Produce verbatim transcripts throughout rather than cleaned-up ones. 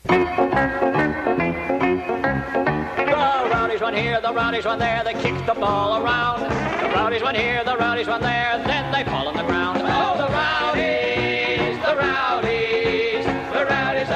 Rowdies run here, the Rowdies run there, they kick the ball around. The Rowdies run here, the Rowdies run there, then they fall on the ground. Oh, the Rowdies, the Rowdies, the Rowdies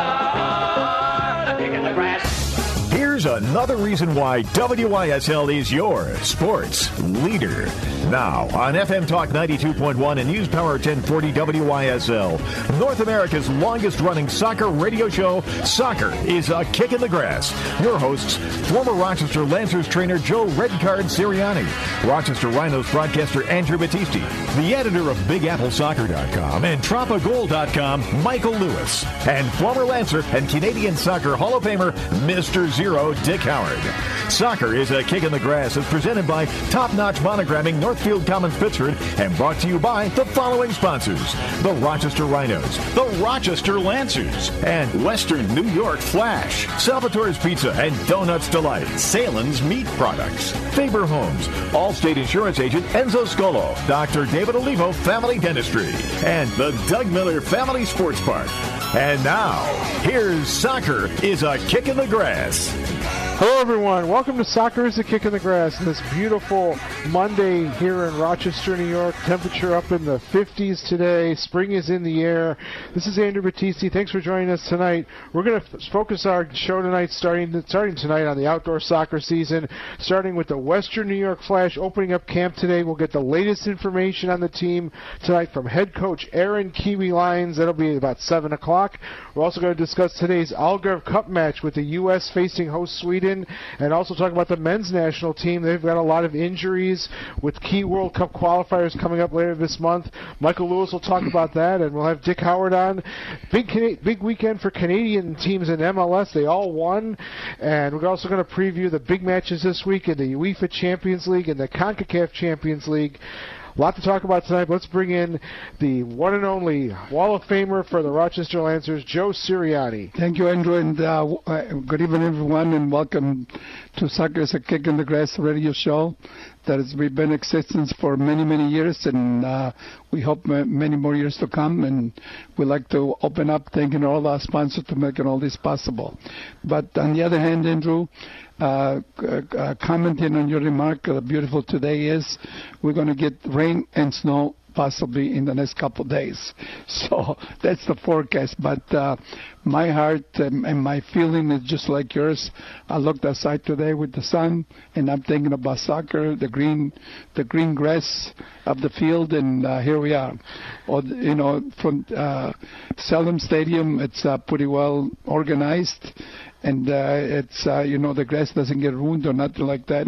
are kicking the grass. Here's another reason why W I S L is your sports leader. Now, on F M Talk ninety-two point one and News Power ten forty W I S L, North America's longest-running soccer radio show, Soccer is a Kick in the Grass. Your hosts, former Rochester Lancers trainer Joe Redcard Sirianni, Rochester Rhinos broadcaster Andrew Battisti, the editor of Big Apple Soccer dot com and Troppa Gold dot com, Michael Lewis, and former Lancer and Canadian Soccer Hall of Famer, Mister Zero, Dick Howard. Soccer is a Kick in the Grass is presented by Top Notch Monogramming, Northfield Commons, Pittsford, and brought to you by the following sponsors: the Rochester Rhinos, the Rochester Lancers, and Western New York Flash, Salvatore's Pizza and Donuts Delight, Salem's Meat Products, Faber Homes, Allstate Insurance Agent Enzo Scolo, Doctor David Olivo Family Dentistry, and the Doug Miller Family Sports Park. And now, here's Soccer is a Kick in the Grass. Hello, everyone. Welcome to Soccer is a Kick in the Grass. This beautiful Monday here in Rochester, New York. Temperature up in the fifties today. Spring is in the air. This is Andrew Battisti. Thanks for joining us tonight. We're going to f- focus our show tonight, starting starting tonight on the outdoor soccer season, starting with the Western New York Flash opening up camp today. We'll get the latest information on the team tonight from head coach Aaron Kiwi Lyons. That'll be about seven o'clock. We're also going to discuss today's Algarve Cup match with the U S facing host Sweden, and also talk about the men's national team. They've got a lot of injuries with key World Cup qualifiers coming up later this month. Michael Lewis will talk about that, and we'll have Dick Howard on. Big big weekend for Canadian teams in M L S. They all won, and we're also going to preview the big matches this week in the UEFA Champions League and the CONCACAF Champions League. A lot to talk about tonight. Let's bring in the one and only Wall of Famer for the Rochester Lancers, Joe Sirianni. Thank you, Andrew, and uh, good evening, everyone, and welcome to Soccer is a Kick in the Grass radio show that has been in existence for many, many years, and uh, we hope many more years to come, and we'd like to open up thanking all our sponsors to making all this possible. But on the other hand, Andrew, Uh, uh, commenting on your remark, uh, beautiful today is, we're going to get rain and snow possibly in the next couple of days. So that's the forecast. But uh, my heart and, and my feeling is just like yours. I looked outside today with the sun, and I'm thinking about soccer, the green, the green grass of the field, and uh, here we are. Or, you know, from uh, Salem Stadium, it's uh, pretty well organized. And uh, it's, uh, you know, the grass doesn't get ruined or nothing like that.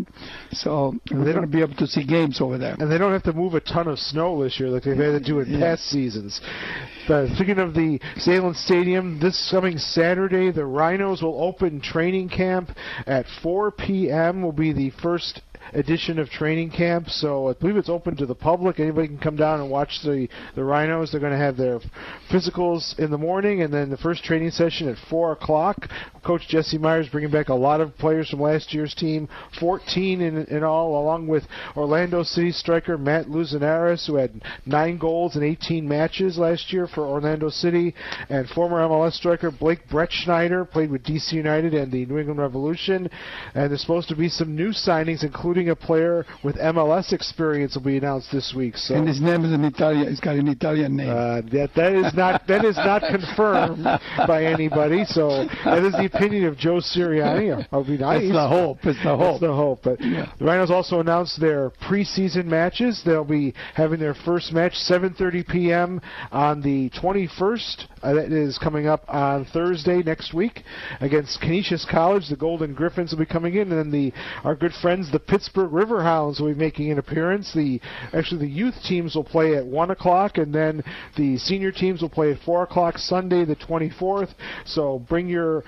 So we're going to be able to see games over there. And they don't have to move a ton of snow this year like they've had to do in yeah. past seasons. But speaking of the Salem Stadium, this coming Saturday, the Rhinos will open training camp at four p.m. will be the first edition of training camp, so I believe it's open to the public. Anybody can come down and watch the, the Rhinos. They're going to have their physicals in the morning, and then the first training session at four o'clock. Coach Jesse Myers bringing back a lot of players from last year's team, fourteen in, in all, along with Orlando City striker Matt Luzinares, who had nine goals in eighteen matches last year for Orlando City, and former M L S striker Blake Brettschneider, played with D C United and the New England Revolution. And there's supposed to be some new signings, including a player with M L S experience will be announced this week. So, and his name is an Italian. He's got an Italian name. Uh, that that is not that is not confirmed by anybody. So that is the opinion of Joe Sirianni. I'll be nice. It's the hope. It's the hope. That's the hope. But yeah. The Rhinos also announced their preseason matches. They'll be having their first match seven thirty p.m. on the twenty-first. Uh, that is coming up on Thursday next week against Canisius College. The Golden Griffins will be coming in, and then the our good friends, the Pittsburgh Riverhounds, will be making an appearance. The actually the youth teams will play at one o'clock, and then the senior teams will play at four o'clock Sunday, the twenty-fourth. So bring your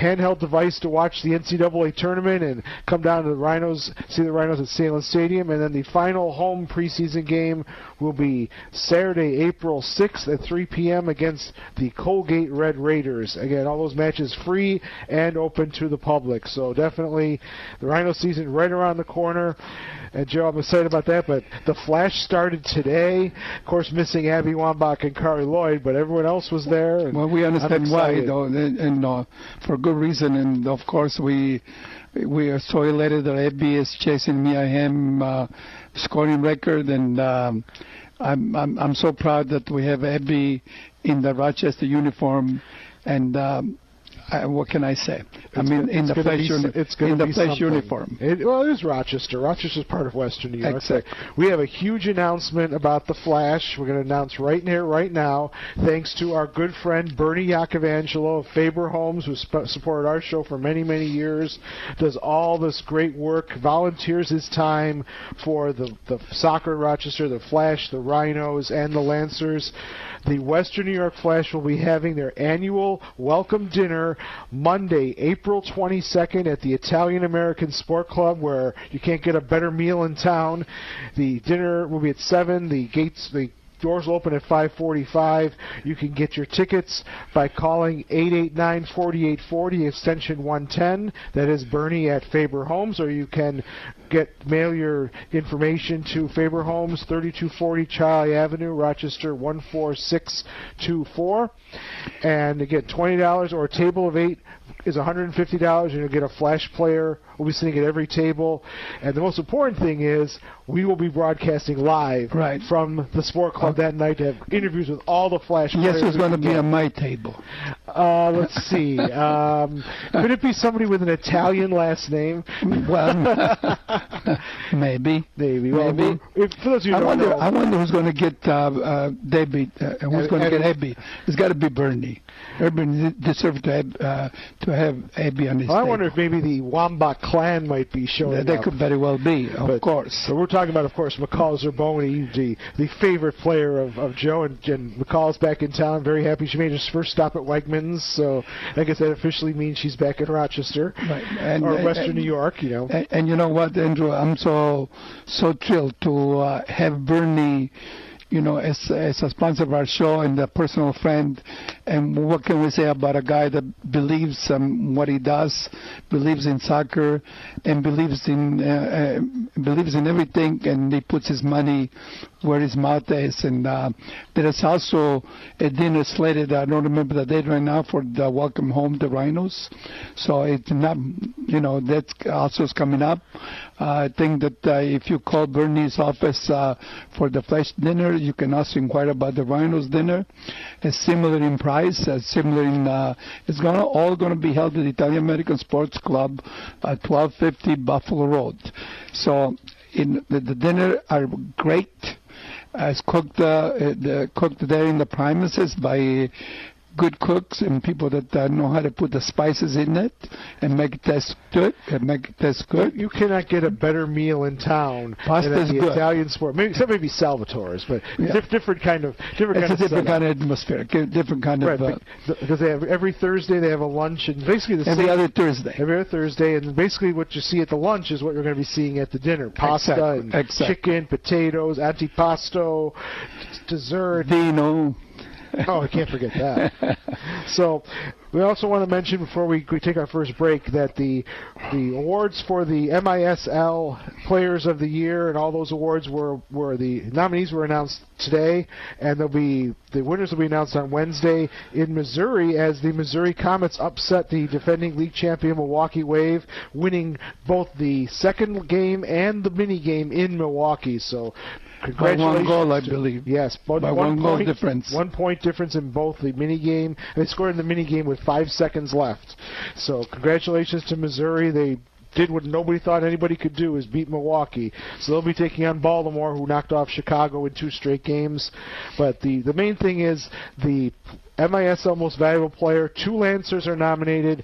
handheld device to watch the N C double A tournament and come down to the Rhinos, see the Rhinos at Salem Stadium. And then the final home preseason game will be Saturday, April sixth at three p.m. against the Colgate Red Raiders. Again, all those matches free and open to the public. So definitely the Rhino season right around the corner. And Joe, I'm excited about that, but the Flash started today. Of course, missing Abby Wambach and Carly Lloyd, but everyone else was there. And well, we understand why, excited. though, and, and uh, for good reason. And of course, we we are so elated that Abby is chasing Mia Hamm uh, scoring record, and um, I'm, I'm I'm so proud that we have Abby in the Rochester uniform, and. Um, Uh, what can I say? It's I mean, gonna, in the flash, be, uni- it's in the be flash something. uniform. It, well, it is Rochester. Rochester's part of Western New York. Exactly. We have a huge announcement about the Flash. We're going to announce right here, right now, thanks to our good friend Bernie Iacovangelo of Faber Homes, who sp- supported our show for many, many years, does all this great work, volunteers his time for the, the soccer in Rochester, the Flash, the Rhinos, and the Lancers. The Western New York Flash will be having their annual welcome dinner Monday, April twenty-second at the Italian American Sport Club, where you can't get a better meal in town. The dinner will be at seven. The gates, the doors will open at five forty-five. You can get your tickets by calling eight eight nine, four eight four zero, extension one ten. That is Bernie at Faber Homes, or you can get mail your information to Faber Homes, thirty-two forty Charlie Avenue, Rochester one four six two four. And again, twenty dollars, or a table of eight is one hundred fifty dollars, and you'll get a Flash player. We'll be sitting at every table. And the most important thing is we will be broadcasting live right. from the Sport Club okay. that night to have interviews with all the Flash yes, players. Yes, it's going to be get. on my table. Uh, let's see. Um, could it be somebody with an Italian last name? Well, maybe. Maybe. Well, maybe. If, for those of you I who don't wonder. know, I wonder who's going to get uh, uh, Debbie. Uh, who's going to get Abby? It's got to be Bernie. Bernie deserves to have uh, to have Abby on his well, I table. wonder if maybe the Wambach clan might be showing That, that up. could very well be, of But, course. So we're talking about, of course, McCall Zerboni, the the favorite player of, of Joe, and, and McCall's back in town. Very happy. She made her first stop at Wegmans, so I guess that officially means she's back in Rochester Right. And, or and, Western and, New York. You know. And, and you know what, Andrew? I'm so so thrilled to uh, have Bernie, you know, as as a sponsor of our show and a personal friend. And what can we say about a guy that believes um, what he does, believes in soccer, and believes in uh, uh, believes in everything, and he puts his money where his mouth is. And uh, there is also a dinner slated. I don't remember the date right now for the Welcome Home the Rhinos. So it's not, you know, that also is coming up. Uh, I think that uh, if you call Bernie's office uh, for the Flash dinner, you can also inquire about the Rhinos dinner. It's similar in price, uh, similar in, uh, it's gonna all going to be held at the Italian American Sports Club at twelve fifty Buffalo Road. So in the, the dinner are great. Uh, it's cooked, uh, the, cooked there in the premises by good cooks and people that uh, know how to put the spices in it and make it taste good. And make it taste good. You cannot get a better meal in town Pasta's than at the good. Italian sport. Maybe except maybe Salvatore's, but Yeah. diff- different kind of different It's kind a of different setup. kind of atmosphere, a different kind Right, of. Uh, because they have every Thursday they have a lunch, and basically the every same other Thursday. every other Thursday, and basically what you see at the lunch is what you're going to be seeing at the dinner: pasta Exactly, and exactly. chicken, potatoes, antipasto, d- dessert. Vino. Oh, I can't forget that. So, we also want to mention before we, we take our first break that the the awards for the M I S L Players of the Year and all those awards were were the nominees were announced today, and they'll be the winners will be announced on Wednesday in Missouri as the Missouri Comets upset the defending league champion Milwaukee Wave, winning both the second game and the mini game in Milwaukee. So. By one Congratulations. goal, I to- believe. Yes, but By one, one goal point, difference. One point difference in both the mini game. They scored in the mini game with five seconds left. So congratulations to Missouri. They did what nobody thought anybody could do, is beat Milwaukee. So they'll be taking on Baltimore, who knocked off Chicago in two straight games. But the, the main thing is the M I S L Most Valuable Player. Two Lancers are nominated.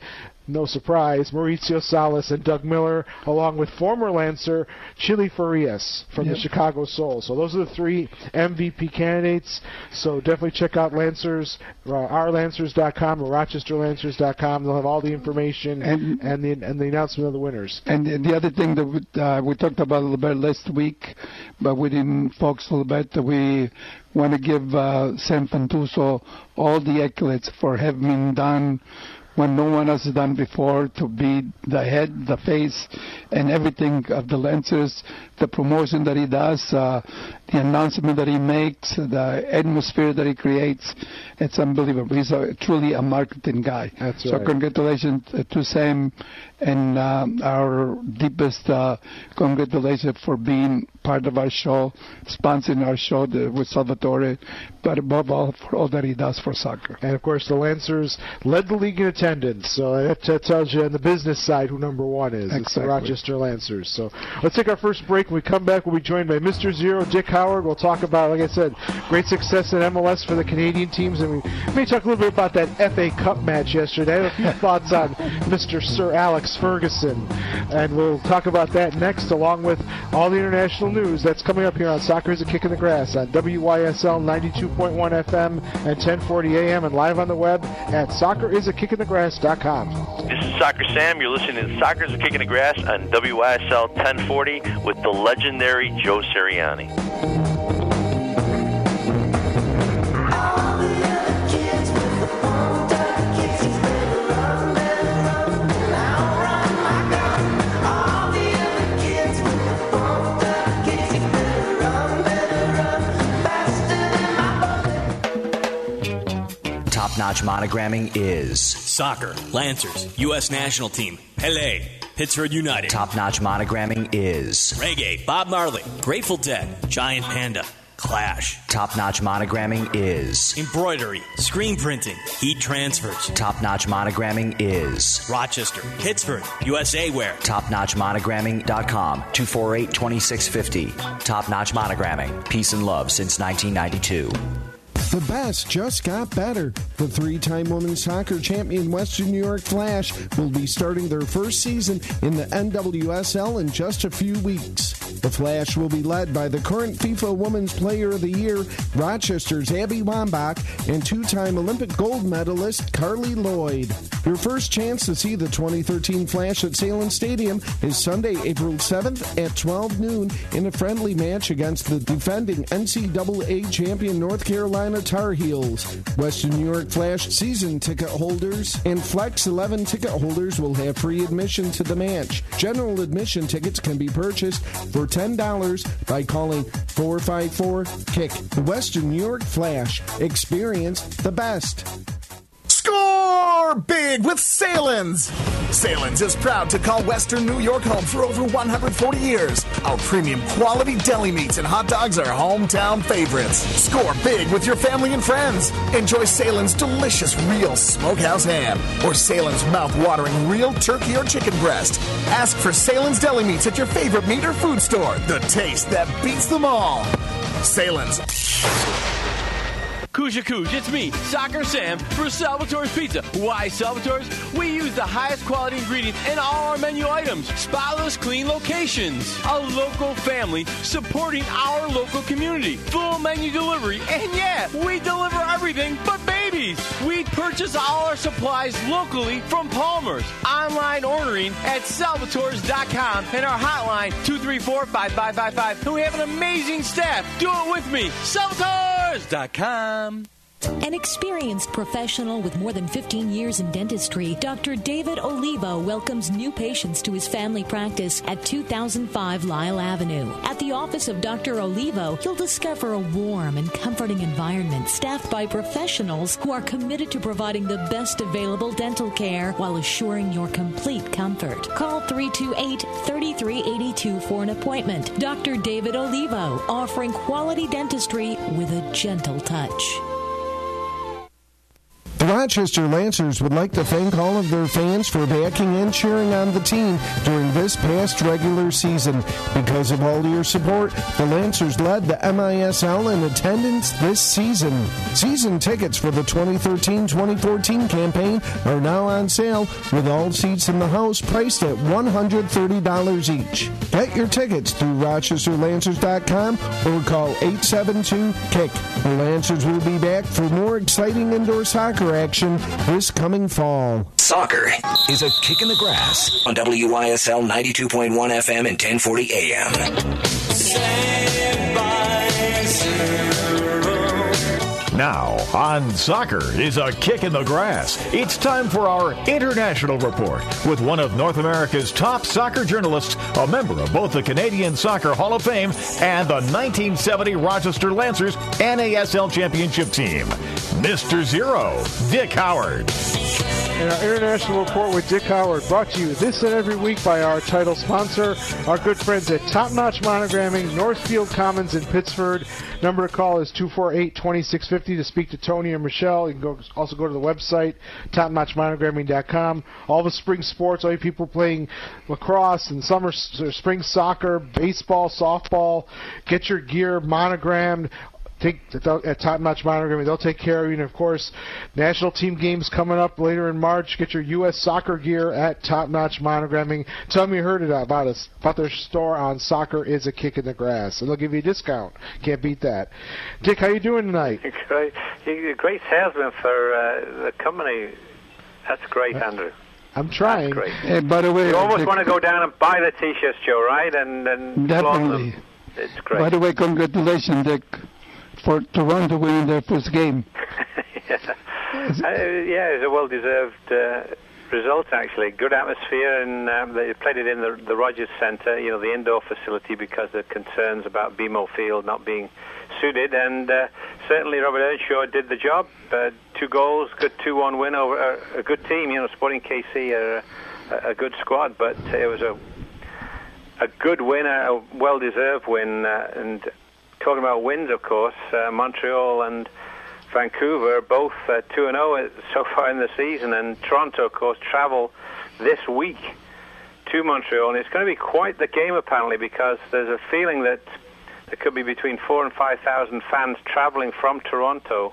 no surprise, Mauricio Salas and Doug Miller, along with former Lancer Chili Farias from yep. the Chicago Soul. So those are the three M V P candidates. So definitely check out Lancers, uh, our lancers dot com or rochester lancers dot com. They'll have all the information and, and the and the announcement of the winners. And the other thing that we, uh, we talked about a little bit last week, but we didn't focus a little bit, that we want to give uh, Sam Fantuso all the accolades for having done when no one else has done before, to be the head, the face, and everything of the Lancers, the promotion that he does, uh, the announcement that he makes, the atmosphere that he creates. It's unbelievable. He's a, truly a marketing guy. That's so right. Congratulations to Sam, and uh, our deepest uh, congratulations for being part of our show, sponsoring our show the, with Salvatore, but above all, for all that he does for soccer. And, of course, the Lancers led the league in attendance, so that, that tells you on the business side who number one is. Exactly. It's the Rochester Lancers. So let's take our first break. When we come back, we'll be joined by Mister Zero, Dick Howard. We'll talk about, like I said, great success in M L S for the Canadian teams, and we may talk a little bit about that F A Cup match yesterday. I have a few thoughts on Mister Sir Alex Ferguson, and we'll talk about that next, along with all the international news that's coming up here on Soccer is a Kick in the Grass on W Y S L ninety-two point one F M and ten forty A M and live on the web at soccer is a kick in the grass dot com. This is Soccer Sam. You're listening to Soccer is a Kick in the Grass on W Y S L ten forty with the legendary Joe Sirianni. Top-notch monogramming is soccer, Lancers, U S national team, Pele, Pittsburgh United. Top-notch monogramming is reggae, Bob Marley, Grateful Dead, Giant Panda, Clash. Top-notch monogramming is embroidery, screen printing, heat transfers. Top-notch monogramming is Rochester, Pittsburgh, U S A Wear. top notch monogramming dot com, two four eight, two six five zero. Top-notch monogramming, peace and love since nineteen ninety-two. The best just got better. The three-time women's soccer champion Western New York Flash will be starting their first season in the N W S L in just a few weeks. The Flash will be led by the current FIFA Women's Player of the Year, Rochester's Abby Wambach, and two-time Olympic gold medalist Carly Lloyd. Your first chance to see the twenty thirteen Flash at Salem Stadium is Sunday, April seventh at twelve noon in a friendly match against the defending N C double A champion North Carolina Tar Heels. Western New York Flash season ticket holders and Flex eleven ticket holders will have free admission to the match. General admission tickets can be purchased for ten dollars by calling four five four, KICK. The Western New York Flash. Experience the best. Score big with Salins! Salins is proud to call Western New York home for over one hundred forty years. Our premium quality deli meats and hot dogs are hometown favorites. Score big with your family and friends. Enjoy Salins' delicious real smokehouse ham or Salins' mouth-watering real turkey or chicken breast. Ask for Salins deli meats at your favorite meat or food store. The taste that beats them all. Salins. Kuja Kuj, it's me, Soccer Sam, for Salvatore's Pizza. Why Salvatore's? We use the highest quality ingredients in all our menu items. Spotless, clean locations. A local family supporting our local community. Full menu delivery. And yeah, we deliver everything but babies. We purchase all our supplies locally from Palmer's. Online ordering at salvatores dot com and our hotline two three four, five five five five. And we have an amazing staff. Do it with me. salvatores dot com. An experienced professional with more than fifteen years in dentistry, Doctor David Olivo welcomes new patients to his family practice at two thousand five Lyle Avenue. At the office of Doctor Olivo, you'll discover a warm and comforting environment staffed by professionals who are committed to providing the best available dental care while assuring your complete comfort. Call three two eight, three three eight two for an appointment. Doctor David Olivo, offering quality dentistry with a gentle touch. The Rochester Lancers would like to thank all of their fans for backing and cheering on the team during this past regular season. Because of all your support, the Lancers led the M I S L in attendance this season. Season tickets for the twenty thirteen twenty fourteen campaign are now on sale, with all seats in the house priced at one hundred thirty dollars each. Get your tickets through Rochester Lancers dot com or call eight seven two kick. The Lancers will be back for more exciting indoor soccer action this coming fall. Soccer is a kick in the grass on W Y S L ninety-two point one F M and ten forty A M. Now, on Soccer is a Kick in the Grass. It's time for our International Report with one of North America's top soccer journalists, a member of both the Canadian Soccer Hall of Fame and the nineteen seventy Rochester Lancers N A S L Championship team, Mister Zero, Dick Howard. And our International Report with Dick Howard, brought to you this and every week by our title sponsor, our good friends at Top Notch Monogramming, Northfield Commons in Pittsford. Number to call is two four eight, two six five zero to speak to Tony or Michelle. You can go, also go to the website, top notch monogramming dot com. All the spring sports, all you people playing lacrosse and summer spring soccer, baseball, softball, get your gear monogrammed. Take at Top Notch Monogramming, they'll take care of you. And of course, national team games coming up later in March. Get your U S soccer gear at Top Notch Monogramming. Tell them you heard it about us, about their store on Soccer is a Kick in the Grass, and they'll give you a discount. Can't beat that. Dick, how you doing tonight? Great, you're a great salesman for uh, the company. That's great, Andrew. I'm trying. That's great. Hey, by the way, you almost Dick, want to go down and buy the T-shirts, Joe, right? And and definitely. Them. It's great. By the way, congratulations, Dick, for Toronto winning their first game. yeah. Uh, yeah, it was a well-deserved uh, result, actually. Good atmosphere, and um, they played it in the, the Rogers Centre, you know, the indoor facility, because of concerns about B M O Field not being suited. And uh, certainly Robert Earnshaw did the job. Uh, two goals, good two one win over a, a good team. You know, Sporting K C are a, a good squad, but it was a a good win, a well-deserved win, uh, and talking about wins, of course, uh, Montreal and Vancouver, both uh, two and oh so far in the season, and Toronto, of course, travel this week to Montreal, and it's going to be quite the game, apparently, because there's a feeling that there could be between four and five thousand fans traveling from Toronto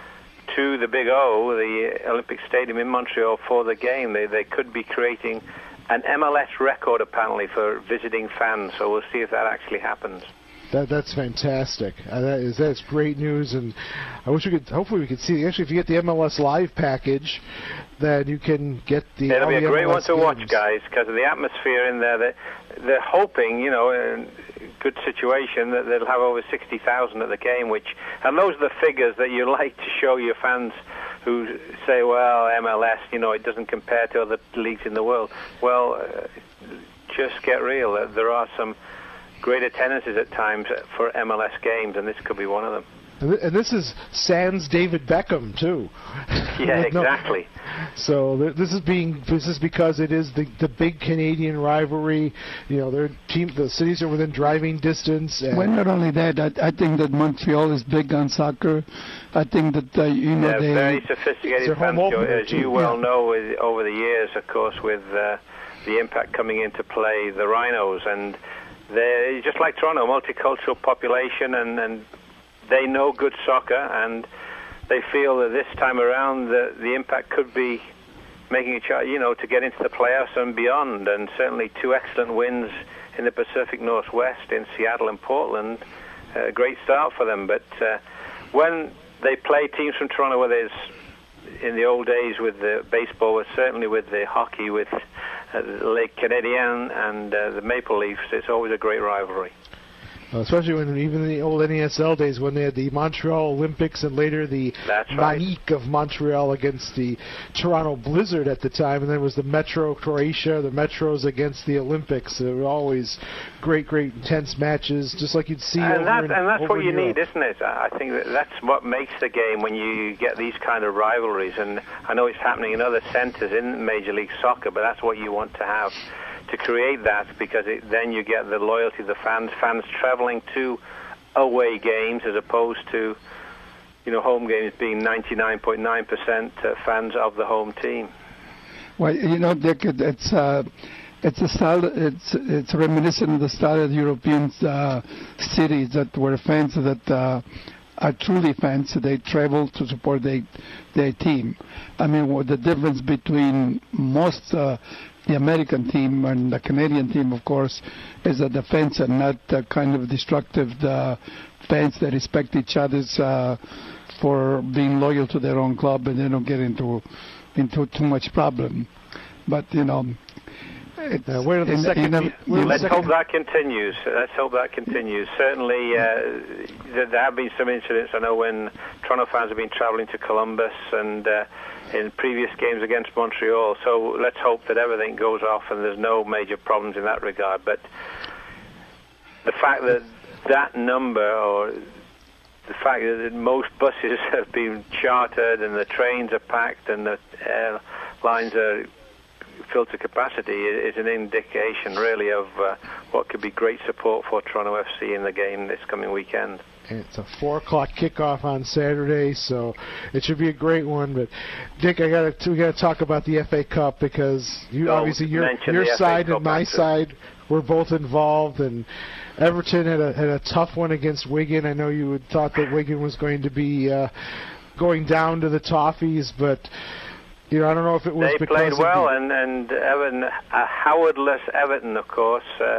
to the Big O, the Olympic Stadium in Montreal, for the game. They, they could be creating an M L S record, apparently, for visiting fans, so we'll see if that actually happens. That that's fantastic. Uh, that is that's great news, and I wish we could. Hopefully, we could see. Actually, if you get the M L S Live package, then you can get the. It'll be a great M L S one to games. watch, guys, because of the atmosphere in there. They're, they're hoping, you know, in a good situation, that they'll have over sixty thousand at the game. Which, and those are the figures that you like to show your fans who say, "Well, M L S, you know, it doesn't compare to other leagues in the world." Well, uh, just get real. There are some great attendances at times for M L S games, and this could be one of them. And, th- and this is sans David Beckham too. Yeah, exactly. No. So th- this is being this is because it is the the big Canadian rivalry. You know, their team, the cities are within driving distance. And well, not only that, I, I think that Montreal is big on soccer. I think that uh, you know They're they very sophisticated fans, as you well know, with, over the years, of course, with uh, the Impact coming into play, the Rhinos, and they're just like Toronto, multicultural population, and, and they know good soccer, and they feel that this time around the, the Impact could be making a chance, you know, to get into the playoffs and beyond. And certainly two excellent wins in the Pacific Northwest, in Seattle and Portland. A great start for them. But uh, when they play teams from Toronto, whether it's in the old days with the baseball, or certainly with the hockey, with uh, Lake Canadien and uh, the Maple Leafs, it's always a great rivalry. Uh, especially when even in the old N A S L days, when they had the Montreal Olympics and later the Manique of Montreal against the Toronto Blizzard at the time, and then it was the Metro Croatia, the Metros against the Olympics. There were always great, great intense matches, just like you'd see and over that, in, And that's over what you Europe. need, isn't it? I think that that's what makes the game when you get these kind of rivalries. And I know it's happening in other centres in Major League Soccer, but that's what you want to have, to create that, because it, then you get the loyalty of the fans, fans traveling to away games as opposed to you know, home games being ninety-nine point nine percent uh, fans of the home team. Well, you know, Dick, it, it's uh, it's a style. It's it's reminiscent of the style of European uh, cities that were fans that uh, are truly fans. They travel to support their their team. I mean, what the difference between most uh, the American team and the Canadian team, of course, is that the fans are not uh, kind of destructive uh, fans that respect each other's uh, for being loyal to their own club, and they don't get into into too much problem. But you know, it's, uh, where the in, second? in a, Well, let's hope that continues. Let's hope that continues. Certainly, uh, there, there have been some incidents. I know when Toronto fans have been travelling to Columbus and uh, in previous games against Montreal. So let's hope that everything goes off and there's no major problems in that regard. But the fact that that number, or the fact that most buses have been chartered and the trains are packed and the airlines are filled to capacity is an indication, really, of uh, what could be great support for Toronto F C in the game this coming weekend. It's a four o'clock kickoff on Saturday, so it should be a great one. But Dick, I got to we got to talk about the F A Cup, because you Don't obviously your mention your the side F A Cup, and my Andrew. side were both involved, and Everton had a had a tough one against Wigan. I know you had thought that Wigan was going to be uh, going down to the Toffees, but you know I don't know if it was they because played of well, the, and and Everton, uh, Howardless Everton, of course, uh,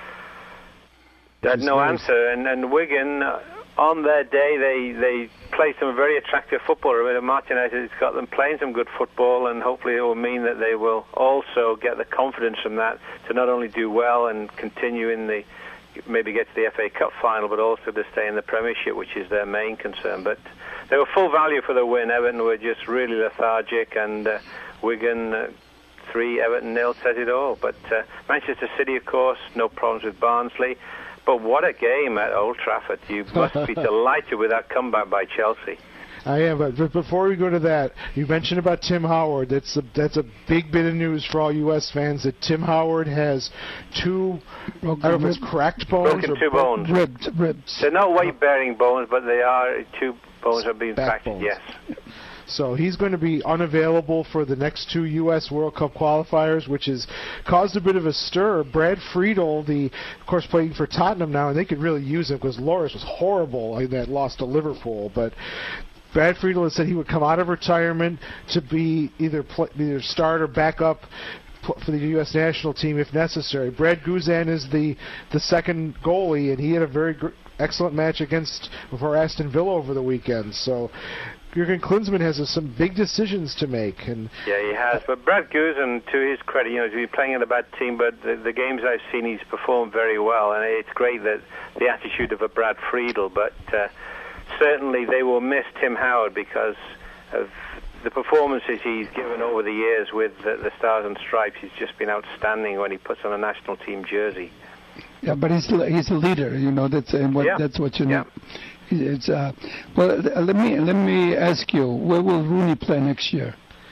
had no nice. answer, and and Wigan. Uh, On their day, they, they play some very attractive football. Roberto Martinez has got them playing some good football, and hopefully it will mean that they will also get the confidence from that to not only do well and continue in the, maybe get to the F A Cup final, but also to stay in the Premiership, which is their main concern. But they were full value for the win. Everton were just really lethargic, and uh, Wigan uh, three, Everton nil says it all. But uh, Manchester City, of course, no problems with Barnsley. But what a game at Old Trafford. You must be delighted with that comeback by Chelsea. I am, but, but before we go to that, you mentioned about Tim Howard. That's a, that's a big bit of news for all U S fans, that Tim Howard has two, broken I don't know if it's cracked bones broken or two bones. Ribs, ribs. They're not weight-bearing bones, but they are, two bones are being Back fractured, bones. yes. So he's going to be unavailable for the next two U S World Cup qualifiers, which has caused a bit of a stir. Brad Friedel, the, of course, playing for Tottenham now, and they could really use him because Loris was horrible in that loss to Liverpool. But Brad Friedel has said he would come out of retirement to be either play, either start or back up for the U S national team if necessary. Brad Guzan is the the second goalie, and he had a very gr- excellent match against for Aston Villa over the weekend. So Jurgen Klinsmann has uh, some big decisions to make. And yeah, he has. But Brad Guzan, to his credit, you know, he's been playing in a bad team, but the, the games I've seen, he's performed very well, and it's great that the attitude of a Brad Friedel. But uh, certainly they will miss Tim Howard because of the performances he's given over the years with the, the Stars and Stripes. He's just been outstanding when he puts on a national team jersey. Yeah, but he's he's a leader, you know. That's and what yeah. that's what you know. Yeah. It's uh, well. Let me let me ask you, where will Rooney play next year?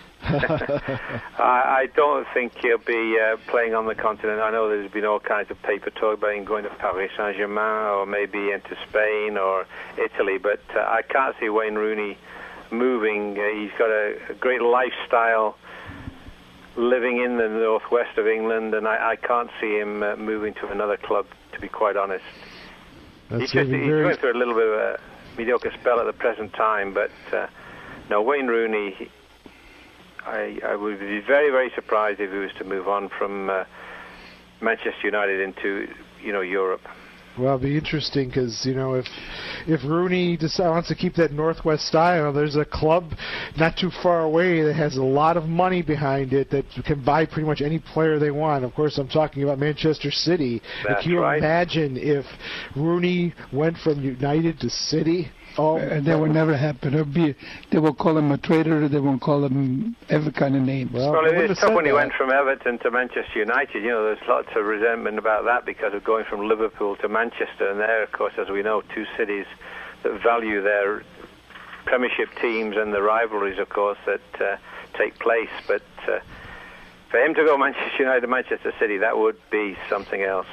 I, I don't think he'll be uh, playing on the continent. I know there's been all kinds of paper talk about him going to Paris Saint-Germain or maybe into Spain or Italy, but uh, I can't see Wayne Rooney moving. Uh, he's got a, a great lifestyle living in the northwest of England, and I, I can't see him uh, moving to another club, to be quite honest. That's He's, just, he's very... going through a little bit of a mediocre spell at the present time, but uh, no, Wayne Rooney, he, I, I would be very, very surprised if he was to move on from uh, Manchester United into, you know, Europe. Well, it'll be interesting because, you know, if if Rooney decides, wants to keep that Northwest style, there's a club not too far away that has a lot of money behind it that can buy pretty much any player they want. Of course, I'm talking about Manchester City. That's can you right. imagine if Rooney went from United to City? Oh, uh, that would never happen. It'll be, they will call him a traitor. They won't call him every kind of name. Well, well it was tough when he went from Everton to Manchester United. You know, there's lots of resentment about that because of going from Liverpool to Manchester. And there, of course, as we know, two cities that value their Premiership teams and the rivalries, of course, that uh, take place. But uh, for him to go Manchester United to Manchester City, that would be something else.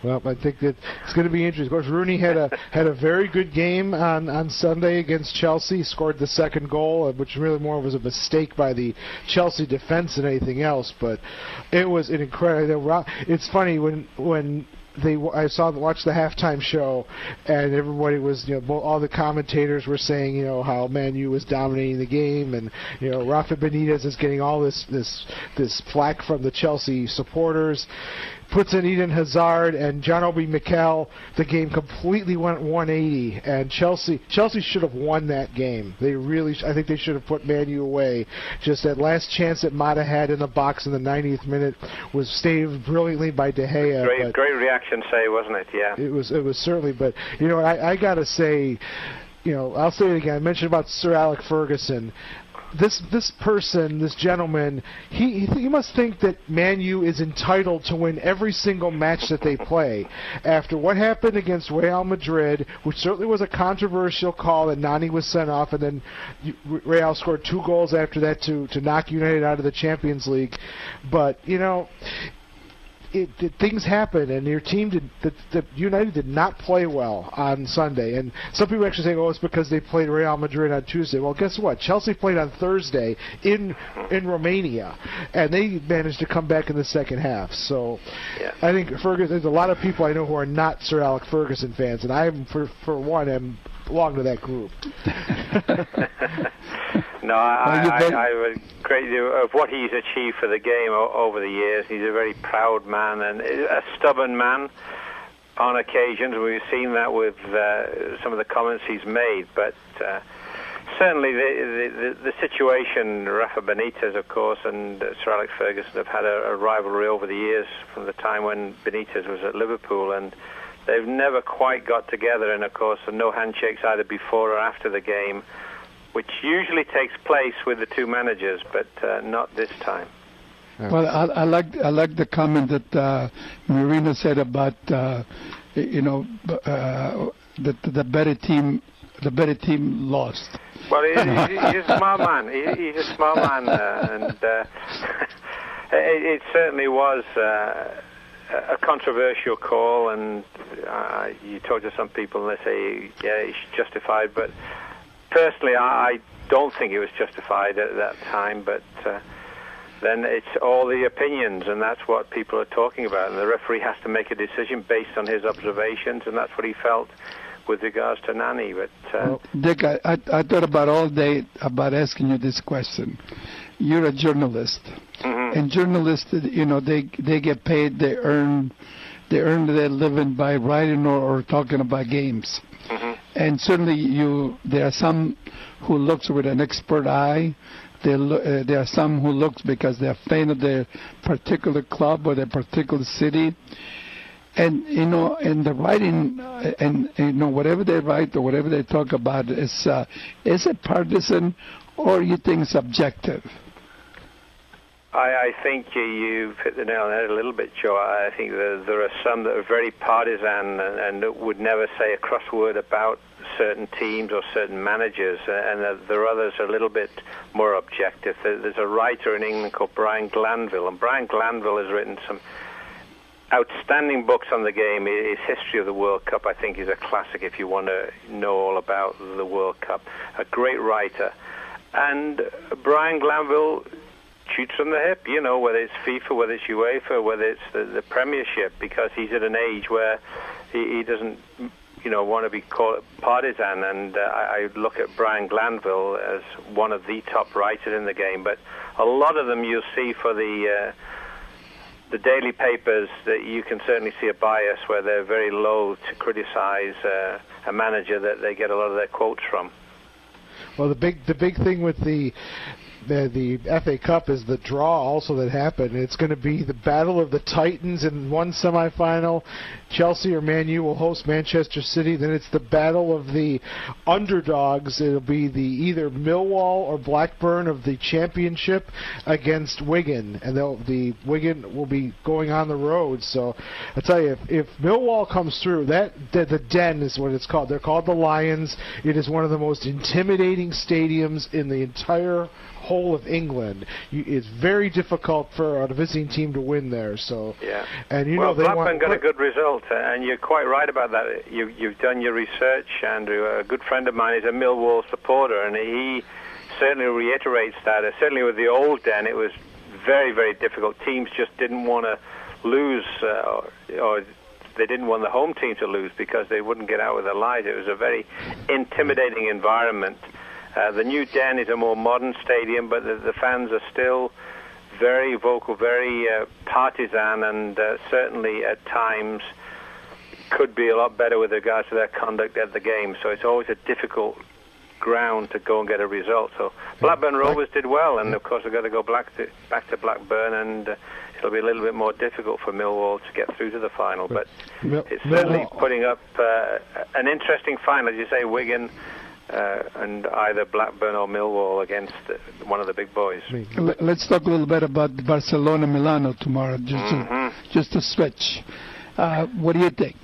Well, I think that it's going to be interesting. Of course, Rooney had a had a very good game on, on Sunday against Chelsea. He scored the second goal, which really more was a mistake by the Chelsea defense than anything else. But it was an incredible. It's funny when when. They, I saw watched the halftime show, and everybody was, you know, all the commentators were saying, you know, how Man U was dominating the game, and you know, Rafa Benitez is getting all this this this flack from the Chelsea supporters. Puts in Eden Hazard and John Obi Mikel. The game completely went one eighty, and Chelsea Chelsea should have won that game. They really, I think they should have put Man U away. Just that last chance that Mata had in the box in the ninetieth minute was saved brilliantly by De Gea. Great, but great reaction save, wasn't it? Yeah. It was. It was certainly. But you know, I, I gotta say, you know, I'll say it again. I mentioned about Sir Alex Ferguson. This this person, this gentleman, he, he he must think that Man U is entitled to win every single match that they play. After what happened against Real Madrid, which certainly was a controversial call, that Nani was sent off, and then Real scored two goals after that to to knock United out of the Champions League. But you know, It, it, things happen, and your team did. The, the United did not play well on Sunday, and some people actually say, "Oh, it's because they played Real Madrid on Tuesday." Well, guess what? Chelsea played on Thursday in in Romania, and they managed to come back in the second half. So, yeah. I think Ferguson. There's a lot of people I know who are not Sir Alex Ferguson fans, and I, for for one, am belong to that group. No, I, I, I, I would great of what he's achieved for the game o- over the years. He's a very proud man and a stubborn man on occasions. We've seen that with uh, some of the comments he's made, but uh, certainly the, the, the situation, Rafa Benitez, of course, and uh, Sir Alex Ferguson have had a, a rivalry over the years from the time when Benitez was at Liverpool, and they've never quite got together, and of course no handshakes either before or after the game, which usually takes place with the two managers, but uh, not this time. Well, I, I like I like the comment that uh, Marino said about uh, you know uh, that the better team the better team lost. Well, he, he, he's a smart man. He, he's a smart man, uh, and uh, it, it certainly was uh, a controversial call. And uh, you talk to some people and they say, yeah, it's justified, but personally, I don't think it was justified at that time, but uh, then it's all the opinions, and that's what people are talking about. And the referee has to make a decision based on his observations, and that's what he felt with regards to Nani. But uh, well, Dick, I, I, I thought about all day about asking you this question. You're a journalist, mm-hmm. and journalists, you know, they they get paid, they earn, they earn their living by writing or, or talking about games. Mm-hmm. And certainly, you there are some who looks with an expert eye. There, uh, there are some who looks because they're a fan of their particular club or their particular city. And you know, and the writing, uh, and you know, whatever they write or whatever they talk about is uh, is it partisan or you think it's objective? I, I think you, you've hit the nail on the head a little bit, Joe. I think that there are some that are very partisan and, and would never say a cross word about certain teams or certain managers, and there are others a little bit more objective. There's a writer in England called Brian Glanville, and Brian Glanville has written some outstanding books on the game. His History of the World Cup, I think, is a classic if you want to know all about the World Cup. A great writer. And Brian Glanville shoots from the hip, you know, whether it's FIFA, whether it's UEFA, whether it's the, the Premiership, because he's at an age where he, he doesn't, you know, want to be called partisan. And uh, I, I look at Brian Glanville as one of the top writers in the game. But a lot of them you'll see for the uh, the daily papers, that you can certainly see a bias where they're very low to criticize uh, a manager that they get a lot of their quotes from. Well, the big the big thing with the The, the F A Cup is the draw also that happened. It's going to be the battle of the Titans in one semifinal. Chelsea or Man U will host Manchester City. Then it's the battle of the underdogs. It'll be the either Millwall or Blackburn of the championship against Wigan, and the Wigan will be going on the road. So I tell you, if, if Millwall comes through, that the, the Den is what it's called. They're called the Lions. It is one of the most intimidating stadiums in the entire whole of England. You, it's very difficult for a visiting team to win there. So, yeah. And you well, know they Blackburn want, got a good result, and you're quite right about that. You, you've done your research, Andrew. A good friend of mine is a Millwall supporter, and he certainly reiterates that. Uh, certainly with the old Den, it was very, very difficult. Teams just didn't want to lose, uh, or, or they didn't want the home team to lose because they wouldn't get out with their lives. It was a very intimidating environment. Uh, the new Den is a more modern stadium, but the, the fans are still very vocal, very uh, partisan, and uh, certainly at times could be a lot better with regards to their conduct at the game. So it's always a difficult ground to go and get a result. So Blackburn Rovers did well, and of course they've got to go back to, back to Blackburn, and uh, it'll be a little bit more difficult for Millwall to get through to the final. But it's certainly putting up uh, an interesting final, as you say, Wigan uh, and either Blackburn or Millwall against uh, one of the big boys. Let's talk a little bit about Barcelona-Milano tomorrow, just mm-hmm. to, just to switch. Uh, what do you think?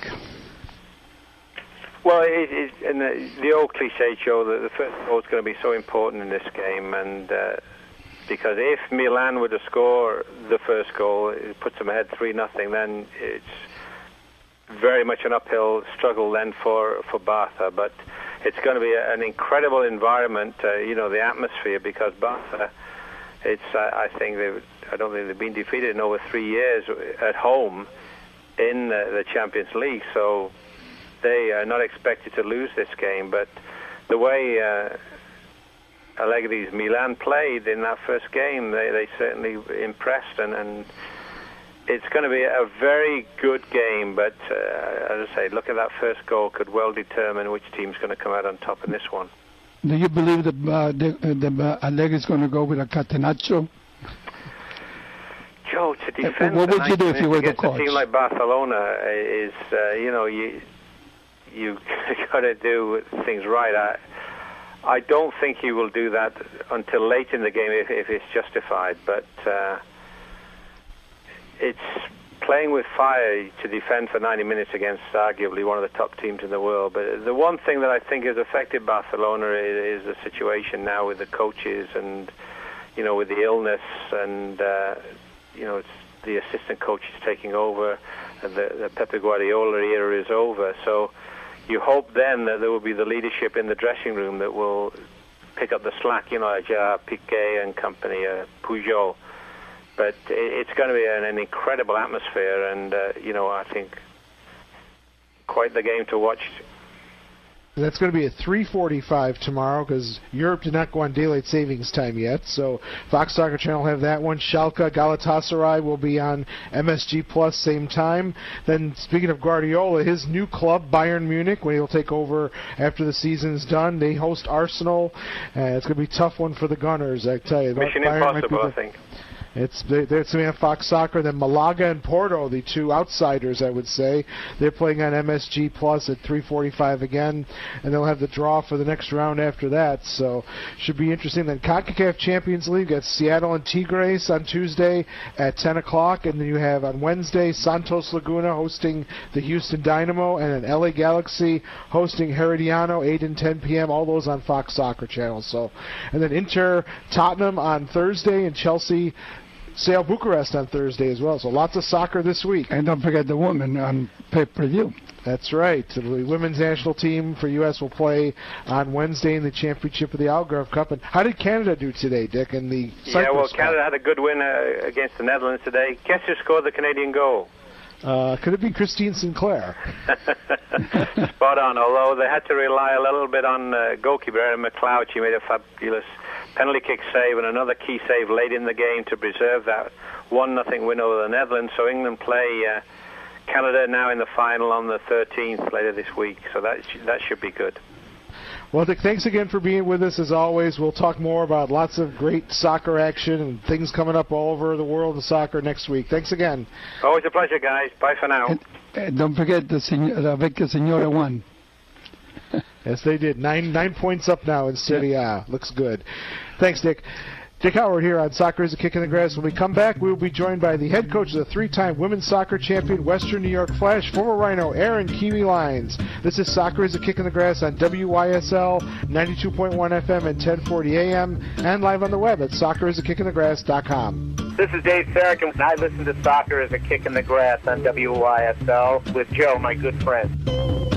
Well, it, it, in the, the old cliche, Joe, that the first goal is going to be so important in this game, and uh, because if Milan were to score the first goal, it puts them ahead three nothing. Then it's very much an uphill struggle then for for Barca. But it's going to be a, an incredible environment, uh, you know, the atmosphere, because Barca, it's uh, I think they I don't think they've been defeated in over three years at home in uh, the Champions League, so they are not expected to lose this game. But the way uh, Allegri's Milan played in that first game, they, they certainly impressed, and, and it's going to be a very good game. But uh, as I say, look at that first goal could well determine which team's going to come out on top in this one. Do you believe that uh, the, the uh, Allegri's going to go with a Catenaccio? Joe, to defend uh, what would you do if you were the against coach? A team like Barcelona is, uh, you know, you you got to do things right. I, I don't think he will do that until late in the game if, if it's justified. But uh, it's playing with fire to defend for ninety minutes against arguably one of the top teams in the world. But the one thing that I think has affected Barcelona is, is the situation now with the coaches and, you know, with the illness and, uh, you know, it's the assistant coach is taking over, and the, the Pepe Guardiola era is over. So you hope then that there will be the leadership in the dressing room that will pick up the slack, you know, like uh, Piqué and company, uh, Pujol. But it, it's going to be an, an incredible atmosphere, and, uh, you know, I think quite the game to watch. That's going to be at three forty-five tomorrow because Europe did not go on daylight savings time yet. So Fox Soccer Channel will have that one. Schalke Galatasaray will be on M S G Plus same time. Then speaking of Guardiola, his new club Bayern Munich, when he'll take over after the season's done, they host Arsenal. Uh, it's going to be a tough one for the Gunners, I tell you. Mission Bayern impossible, the, I think. It's they're, it's going to be on Fox Soccer. Then Malaga and Porto, the two outsiders, I would say, they're playing on M S G Plus at three forty-five again, and they'll have the draw for the next round after that. So should be interesting. Then CONCACAF Champions League got Seattle and Tigres on Tuesday at ten o'clock, and then you have on Wednesday Santos Laguna hosting the Houston Dynamo, and then L A Galaxy hosting Herediano eight and ten p.m. All those on Fox Soccer Channel. So, and then Inter Tottenham on Thursday, and Chelsea Sale Bucharest on Thursday as well. So lots of soccer this week. And don't forget the women on pay-per-view. That's right. The women's national team for U S will play on Wednesday in the championship of the Algarve Cup. And how did Canada do today, Dick, in the Cyprus Yeah, well, Cup? Canada had a good win uh, against the Netherlands today. Guess who scored the Canadian goal? Uh, could it be Christine Sinclair? Spot on, although they had to rely a little bit on uh, goalkeeper Erin McLeod. She made a fabulous penalty kick save and another key save late in the game to preserve that one nothing win over the Netherlands. So England play uh, Canada now in the final on the thirteenth later this week. So that sh- that should be good. Well, Dick, thanks again for being with us. As always, we'll talk more about lots of great soccer action and things coming up all over the world of soccer next week. Thanks again. Always a pleasure, guys. Bye for now. And, uh, don't forget the La Vecchia Signora won. Yes, they did. Nine nine points up now in Serie A. Looks good. Thanks, Dick. Dick Howard here on Soccer is a Kick in the Grass. When we come back, we will be joined by the head coach of the three-time women's soccer champion Western New York Flash, former Rhino, Aaron Kiwi Lyons. This is Soccer is a Kick in the Grass on W Y S L ninety-two point one F M and ten forty A M and live on the web at soccer is a kick in the grass dot com. This is Dave Sarek, and I listen to Soccer is a Kick in the Grass on W Y S L with Joe, my good friend.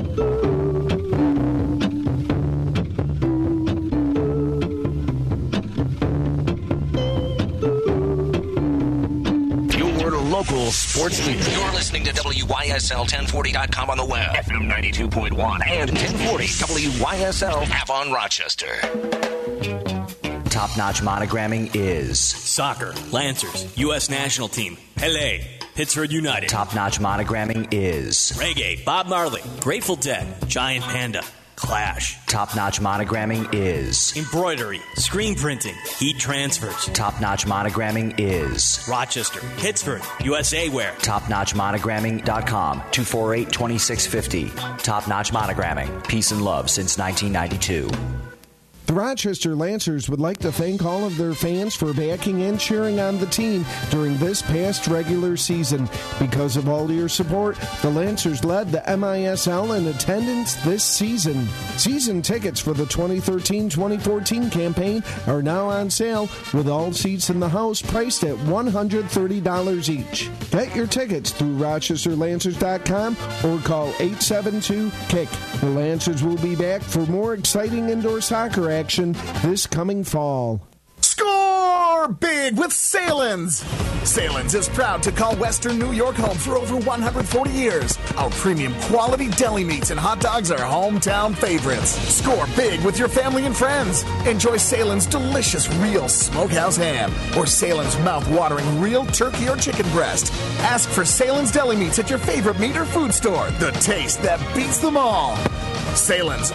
Local sports leader. You're listening to W Y S L ten forty dot com on the web, F M ninety-two point one, and ten forty W Y S L app on Rochester. Top-notch monogramming is Soccer, Lancers, U S National Team, Pele, Pittsburgh United. Top-notch monogramming is Reggae, Bob Marley, Grateful Dead, Giant Panda, Clash. Top-notch monogramming is Embroidery, Screen Printing, Heat Transfers. Top-notch monogramming is Rochester, Pittsburgh, U S A Wear. top notch monogramming dot com, two four eight, two six five zero. Top-notch monogramming, peace and love since nineteen ninety-two. The Rochester Lancers would like to thank all of their fans for backing and cheering on the team during this past regular season. Because of all your support, the Lancers led the M I S L in attendance this season. Season tickets for the twenty thirteen twenty fourteen campaign are now on sale, with all seats in the house priced at one hundred thirty dollars each. Get your tickets through rochester lancers dot com or call eight seven two, kick. The Lancers will be back for more exciting indoor soccer action this coming fall. Score big with Salins! Salins is proud to call Western New York home for over one hundred forty years. Our premium quality deli meats and hot dogs are hometown favorites. Score big with your family and friends. Enjoy Salins' delicious real smokehouse ham or Salins' mouth-watering real turkey or chicken breast. Ask for Salins' deli meats at your favorite meat or food store. The taste that beats them all. Salins.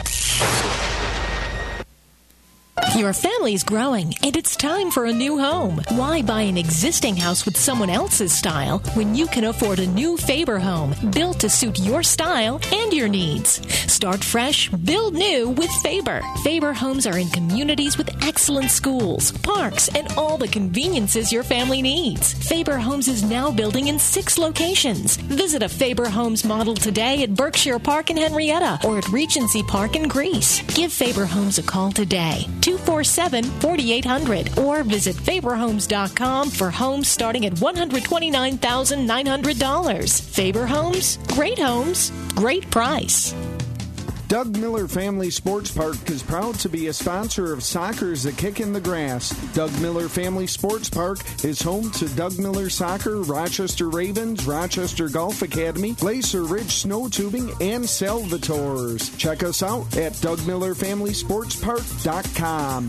Your family's growing, and it's time for a new home. Why buy an existing house with someone else's style when you can afford a new Faber home built to suit your style and your needs? Start fresh, build new with Faber. Faber homes are in communities with excellent schools, parks, and all the conveniences your family needs. Faber Homes is now building in six locations. Visit a Faber Homes model today at Berkshire Park in Henrietta or at Regency Park in Greece. Give Faber Homes a call today. two four seven, four eight zero zero or visit faber homes dot com for homes starting at one hundred twenty-nine thousand nine hundred dollars. Faber Homes, great homes, great price. Doug Miller Family Sports Park is proud to be a sponsor of Soccer is a Kick in the Grass. Doug Miller Family Sports Park is home to Doug Miller Soccer, Rochester Ravens, Rochester Golf Academy, Glacier Ridge Snow Tubing, and Salvatores. Check us out at doug miller family sports park dot com.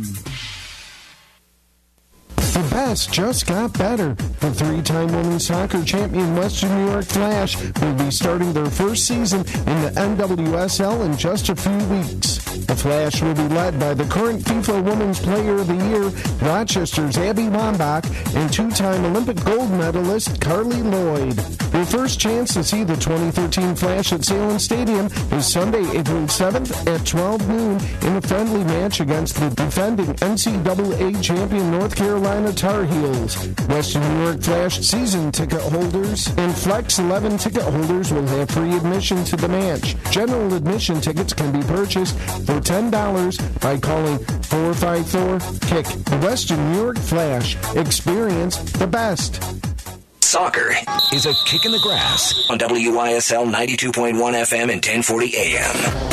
The best just got better. The three-time women's soccer champion Western New York Flash will be starting their first season in the N W S L in just a few weeks. The Flash will be led by the current FIFA Women's Player of the Year, Rochester's Abby Wambach, and two-time Olympic gold medalist Carly Lloyd. Your first chance to see the twenty thirteen Flash at Salem Stadium is Sunday, April seventh at twelve noon in a friendly match against the defending N C double A champion North Carolina Tar Heels. Western New York Flash season ticket holders and Flex eleven ticket holders will have free admission to the match. General admission tickets can be purchased for ten dollars by calling four five four, kick. The Western New York Flash. Experience the best. Soccer is a kick in the grass on W Y S L ninety-two point one F M and ten forty A M.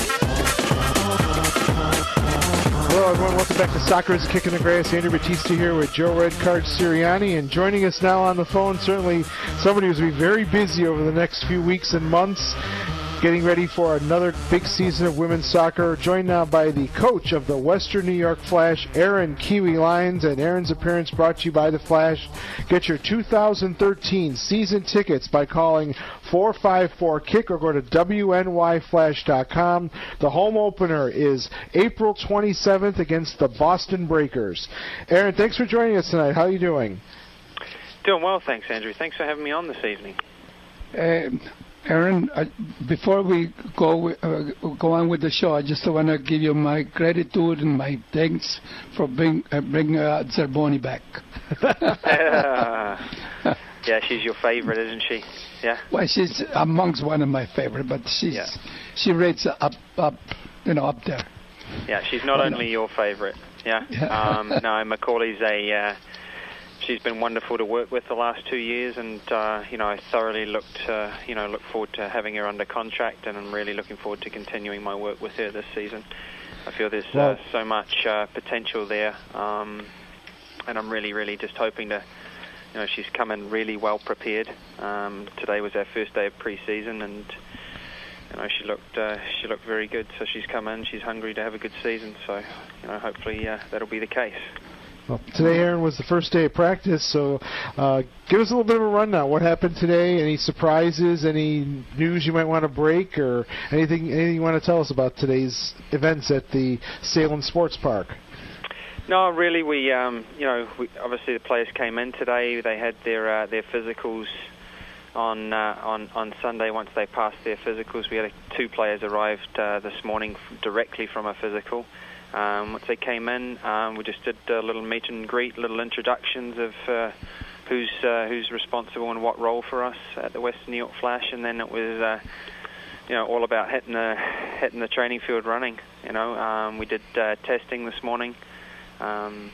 Hello, everyone. Welcome back to Soccer is a Kick in the Grass. Andrew Batista here with Joe Redcard Sirianni. And joining us now on the phone, certainly somebody who's going to be very busy over the next few weeks and months, getting ready for another big season of women's soccer. Joined now by the coach of the Western New York Flash, Aaron Kiwi Lyons. And Aaron's appearance brought to you by the Flash. Get your two thousand thirteen season tickets by calling four five four, kick or go to W N Y flash dot com. The home opener is April twenty-seventh against the Boston Breakers. Aaron, thanks for joining us tonight. How are you doing? Doing well, thanks, Andrew. Thanks for having me on this evening. Uh, Aaron, uh, before we go uh, go on with the show, I just want to give you my gratitude and my thanks for bring, uh, bringing uh, Zerboni back. Yeah, she's your favorite, isn't she? Yeah. Well, she's amongst one of my favorite, but she's yeah. she rates up up you know up there. Yeah, she's not only your favorite. Yeah. yeah. Um, no, Macaulay's a. Uh, she's been wonderful to work with the last two years, and uh, you know, I thoroughly looked, uh, you know, look forward to having her under contract, and I'm really looking forward to continuing my work with her this season. I feel there's well, uh, so much uh, potential there, um, and I'm really, really just hoping to. You know, she's come in really well prepared. Um, today was our first day of pre-season, and you know, she looked uh, she looked very good. So she's come in, she's hungry to have a good season. So, you know, hopefully uh, that'll be the case. Well, today, Aaron, was the first day of practice, so uh, give us a little bit of a rundown. What happened today? Any surprises? Any news you might want to break, or anything anything you want to tell us about today's events at the Salem Sports Park? No, really, we, um, you know, we, obviously the players came in today. They had their uh, their physicals on uh, on on Sunday. Once they passed their physicals, we had a, two players arrived uh, this morning f- directly from a physical. Um, once they came in, um, we just did a little meet and greet, little introductions of uh, who's uh, who's responsible and what role for us at the Western New York Flash, and then it was, uh, you know, all about hitting the hitting the training field running. You know, um, we did uh, testing this morning. Um,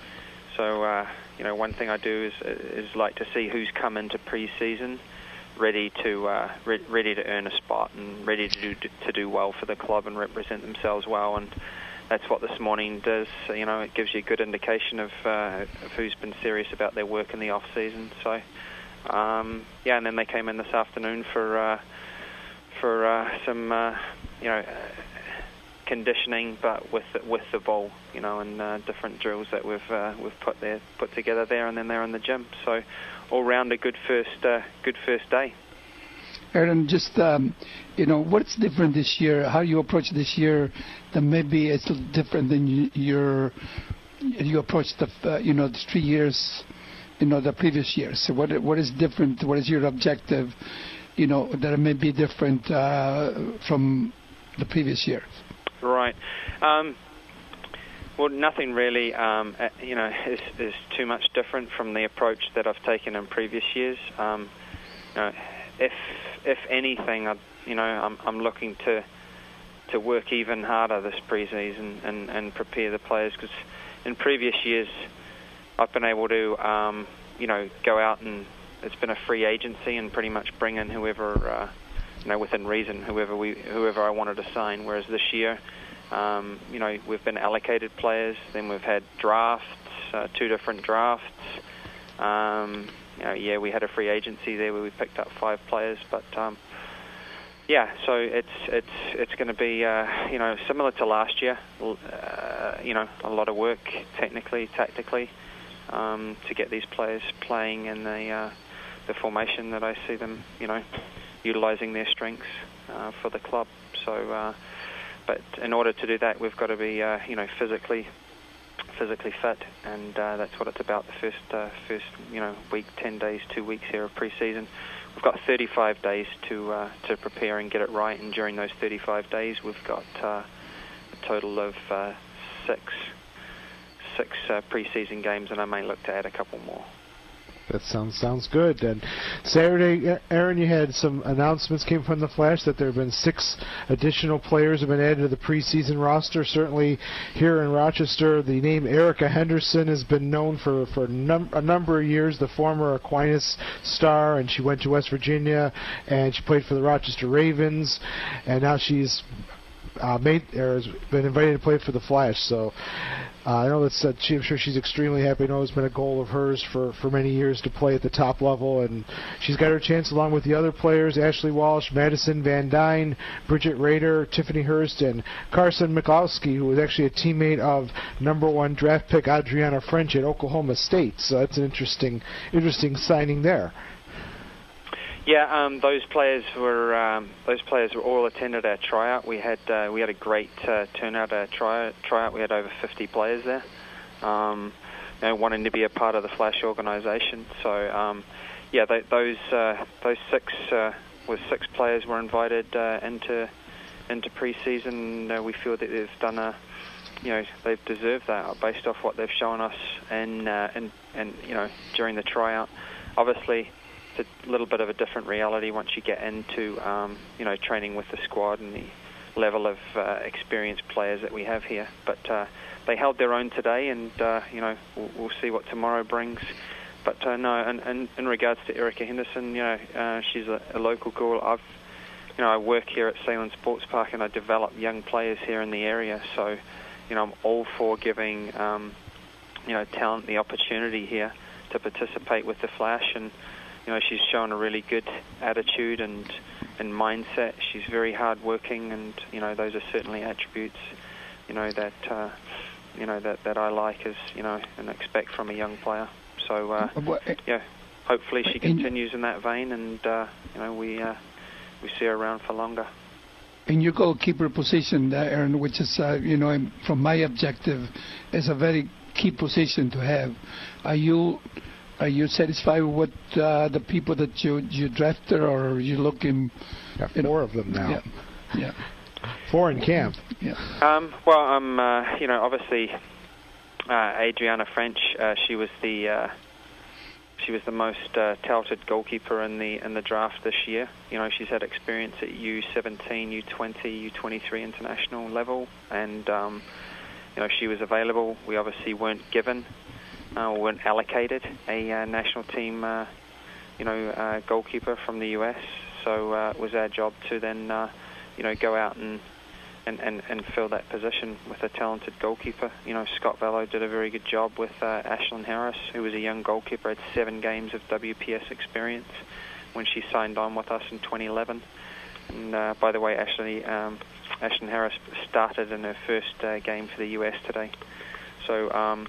so, uh, you know, one thing I do is is like to see who's come into pre-season ready to uh, re- ready to earn a spot and ready to do to do well for the club and represent themselves well. And that's what this morning does. You know, it gives you a good indication of, uh, of who's been serious about their work in the off season. So, um, yeah, and then they came in this afternoon for uh, for uh, some, uh, you know. conditioning, but with the, with the ball, you know, and uh, different drills that we've uh, we've put there, put together there, and then they're in the gym. So, all round a good first uh, good first day. Aaron, just um, you know, what's different this year? How you approach this year that maybe it's different than you, your you approach the uh, you know the three years, you know, the previous years. So what what is different? What is your objective? You know, that may be different uh, from the previous year. Right. Um, well, nothing really, um, you know, is, is too much different from the approach that I've taken in previous years. Um, you know, if if anything, I, you know, I'm, I'm looking to to work even harder this pre-season and, and prepare the players, because in previous years I've been able to, um, you know, go out and it's been a free agency and pretty much bring in whoever. Uh, You know, within reason, whoever we, whoever I wanted to sign. Whereas this year, um, you know, we've been allocated players. Then we've had drafts, uh, two different drafts. Um, you know, yeah, we had a free agency there where we picked up five players. But um, yeah, so it's it's it's going to be uh, you know, similar to last year. Uh, you know, a lot of work technically, tactically, um, to get these players playing in the uh, the formation that I see them, you know, utilising their strengths uh, for the club. So, uh, but in order to do that, we've got to be, uh, you know, physically, physically fit, and uh, that's what it's about. The first, uh, first, you know, week, ten days, two weeks here of pre-season. We've got thirty-five days to uh, to prepare and get it right, and during those thirty-five days, we've got uh, a total of uh, six, six uh, pre-season games, and I may look to add a couple more. That sounds sounds good. And Saturday, Aaron, you had some announcements came from the Flash that there have been six additional players have been added to the preseason roster. Certainly here in Rochester, the name Erica Henderson has been known for, for num- a number of years, the former Aquinas star, and she went to West Virginia, and she played for the Rochester Ravens, and now she's Uh, made or has been invited to play for the Flash. So uh, I know that's uh, she, I'm sure she's extremely happy. I know it's been a goal of hers for, for many years to play at the top level, and she's got her chance along with the other players: Ashley Walsh, Madison Van Dyne, Bridget Rader, Tiffany Hurst, and Carson Miklowski, who was actually a teammate of number one draft pick Adriana French at Oklahoma State. So that's an interesting interesting signing there. Yeah, um, those players were um, those players were all attended our tryout. We had uh, we had a great uh, turnout at our try- tryout. We had over fifty players there, um, you know, wanting to be a part of the Flash organisation. So um, yeah, they, those uh, those six uh, with six players were invited uh, into into pre-season. Uh, we feel that they've done a, you know, they've deserved that based off what they've shown us and uh, and and you know during the tryout. Obviously, it's a little bit of a different reality once you get into um, you know training with the squad and the level of uh, experienced players that we have here. But uh, they held their own today, and uh, you know we'll, we'll see what tomorrow brings. But uh, no, and, and in regards to Erica Henderson, you know uh, she's a, a local girl. I've you know I work here at Salem Sports Park, and I develop young players here in the area. So you know I'm all for giving um, you know talent the opportunity here to participate with the Flash, and you know she's shown a really good attitude and and mindset. She's very hardworking, and you know those are certainly attributes you know that uh, you know that, that I like as you know and expect from a young player. So uh, yeah, hopefully she continues in that vein, and uh, you know we uh, we see her around for longer. In your goalkeeper position, uh, Aaron, which is uh, you know from my objective, is a very key position to have. Are you are you satisfied with uh, the people that you you drafted, or are you looking? Got four of them now. Yeah. yeah. Four in camp. Yeah. Um, well, I'm uh, you know obviously uh, Adriana French. Uh, she was the uh, she was the most uh, touted goalkeeper in the in the draft this year. You know she's had experience at U seventeen, U twenty, U twenty-three international level, and um, you know she was available. We obviously weren't given uh, or weren't allocated a uh, national team uh, you know uh, goalkeeper from the U S. So uh, it was our job to then uh, you know go out and And, and, and fill that position with a talented goalkeeper. You know, Scott Vallow did a very good job with uh, Ashlyn Harris, who was a young goalkeeper, had seven games of W P S experience when she signed on with us in twenty eleven. And uh, by the way, Ashley, um, Ashlyn Harris started in her first uh, game for the U S today. So um,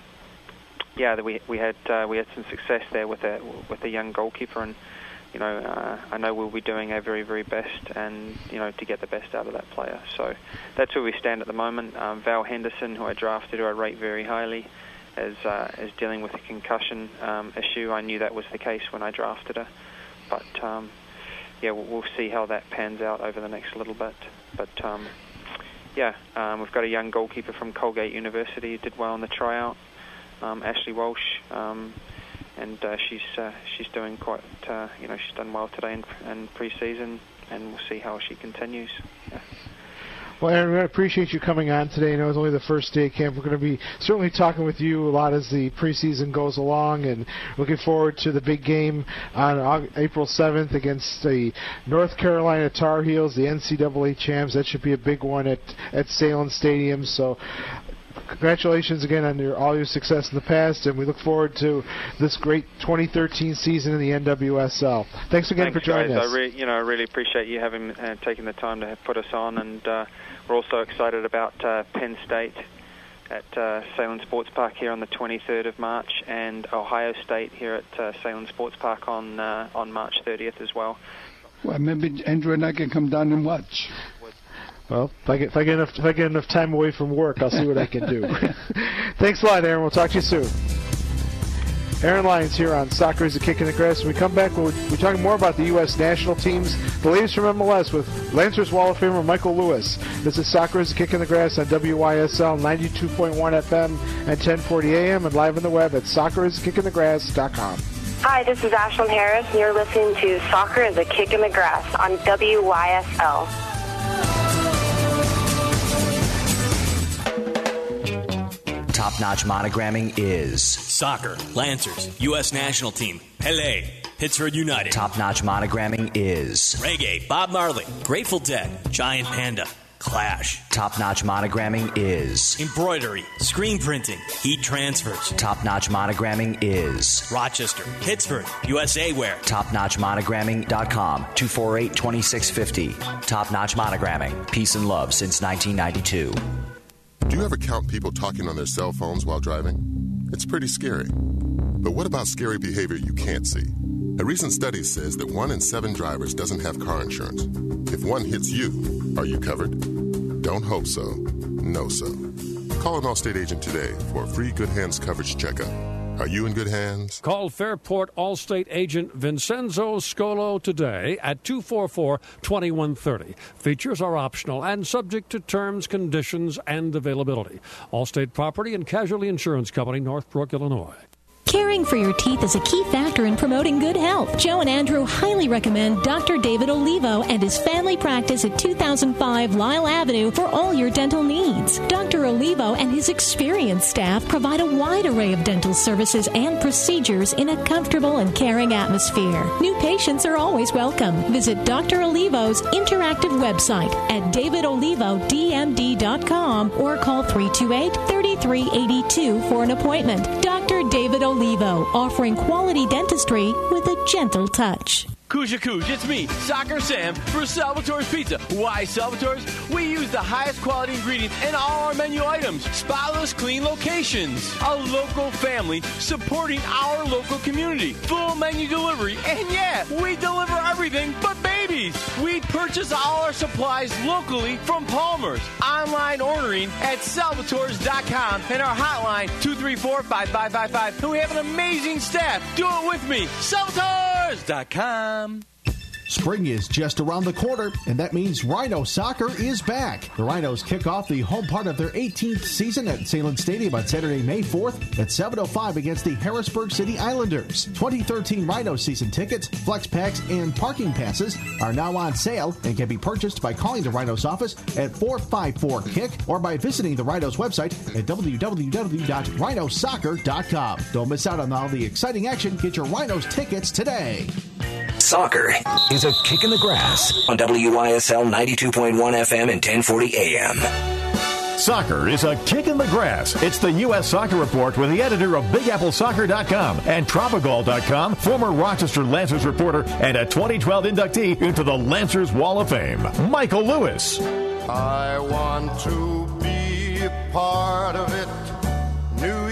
yeah, we we had uh, we had some success there with a with a young goalkeeper, and you know, uh, I know we'll be doing our very, very best and, you know, to get the best out of that player. So that's where we stand at the moment. Um, Val Henderson, who I drafted, who I rate very highly, is, uh, is dealing with a concussion um, issue. I knew that was the case when I drafted her. But, um, yeah, we'll, we'll see how that pans out over the next little bit. But, um, yeah, um, we've got a young goalkeeper from Colgate University who did well in the tryout, um, Ashley Walsh. Um, And uh, she's uh, she's doing quite, uh, you know, she's done well today in, in pre-season, and we'll see how she continues. Yeah. Well, Aaron, I appreciate you coming on today. I know it's only the first day of camp. We're going to be certainly talking with you a lot as the preseason goes along, and looking forward to the big game on April seventh against the North Carolina Tar Heels, the N C double A champs. That should be a big one at, at Salem Stadium. So congratulations again on your, all your success in the past, and we look forward to this great twenty thirteen season in the N W S L. Thanks again Thanks, for joining guys. us. I re- you know, I really appreciate you having uh, taking the time to put us on, and uh, we're also excited about uh, Penn State at uh, Salem Sports Park here on the twenty-third of March, and Ohio State here at uh, Salem Sports Park on uh, on March thirtieth as well. Well, maybe Andrew and I can come down and watch. Well, if I get if I get enough if I get enough time away from work, I'll see what I can do. Thanks a lot, Aaron. We'll talk to you soon. Aaron Lyons here on Soccer is a Kick in the Grass. When we come back, we're, we're talking more about the U S national teams, the latest from M L S with Lancers Wall of Famer Michael Lewis. This is Soccer is a Kick in the Grass on W Y S L ninety-two point one F M and ten forty A M and live on the web at soccer is a kick in the grass dot com. Hi, this is Ashlyn Harris, and you're listening to Soccer is a Kick in the Grass on W Y S L. Top-notch monogramming is soccer, Lancers, U S national team, L A, Pittsburgh United. Top-notch monogramming is reggae, Bob Marley, Grateful Dead, Giant Panda, Clash. Top-notch monogramming is embroidery, screen printing, heat transfers. Top-notch monogramming is Rochester, Pittsburgh, U S A Wear. top notch monogramming dot com, two four eight, two six five zero. Top-notch monogramming, peace and love since nineteen ninety-two. Do you ever count people talking on their cell phones while driving? It's pretty scary. But what about scary behavior you can't see? A recent study says that one in seven drivers doesn't have car insurance. If one hits you, are you covered? Don't hope so. Know so. Call an Allstate agent today for a free Good Hands coverage checkup. Are you in good hands? Call Fairport Allstate agent Vincenzo Scolo today at two four four, two one three zero. Features are optional and subject to terms, conditions, and availability. Allstate Property and Casualty Insurance Company, Northbrook, Illinois. Caring for your teeth is a key factor in promoting good health. Joe and Andrew highly recommend Doctor David Olivo and his family practice at two thousand five Lyle Avenue for all your dental needs. Doctor Olivo and his experienced staff provide a wide array of dental services and procedures in a comfortable and caring atmosphere. New patients are always welcome. Visit Doctor Olivo's interactive website at david olivo d m d dot com or call three two eight, three three eight two for an appointment. Doctor David Olivo. Olivo, offering quality dentistry with a gentle touch. Kuja Kuj, it's me, Soccer Sam, for Salvatore's Pizza. Why Salvatore's? We use the highest quality ingredients in all our menu items. Spotless, clean locations. A local family supporting our local community. Full menu delivery. And yeah, we deliver everything but babies. We purchase all our supplies locally from Palmer's. Online ordering at salvatores dot com and our hotline two three four, five five five five. And we have an amazing staff. Do it with me. salvatores dot com. Spring is just around the corner, and that means Rhino Soccer is back. The Rhinos kick off the home part of their eighteenth season at Salem Stadium on Saturday, May fourth at seven oh five against the Harrisburg City Islanders. twenty thirteen Rhino season tickets, flex packs, and parking passes are now on sale and can be purchased by calling the Rhinos office at four five four kick or by visiting the Rhinos website at w w w dot rhino soccer dot com. Don't miss out on all the exciting action. Get your Rhinos tickets today. Soccer is a kick in the grass on W I S L ninety-two point one F M and ten forty A M. Soccer is a kick in the grass. It's the U S Soccer Report with the editor of big apple soccer dot com and Tropical dot com, former Rochester Lancers reporter and a twenty twelve inductee into the Lancers Wall of Fame, Michael Lewis. I want to be a part of it. New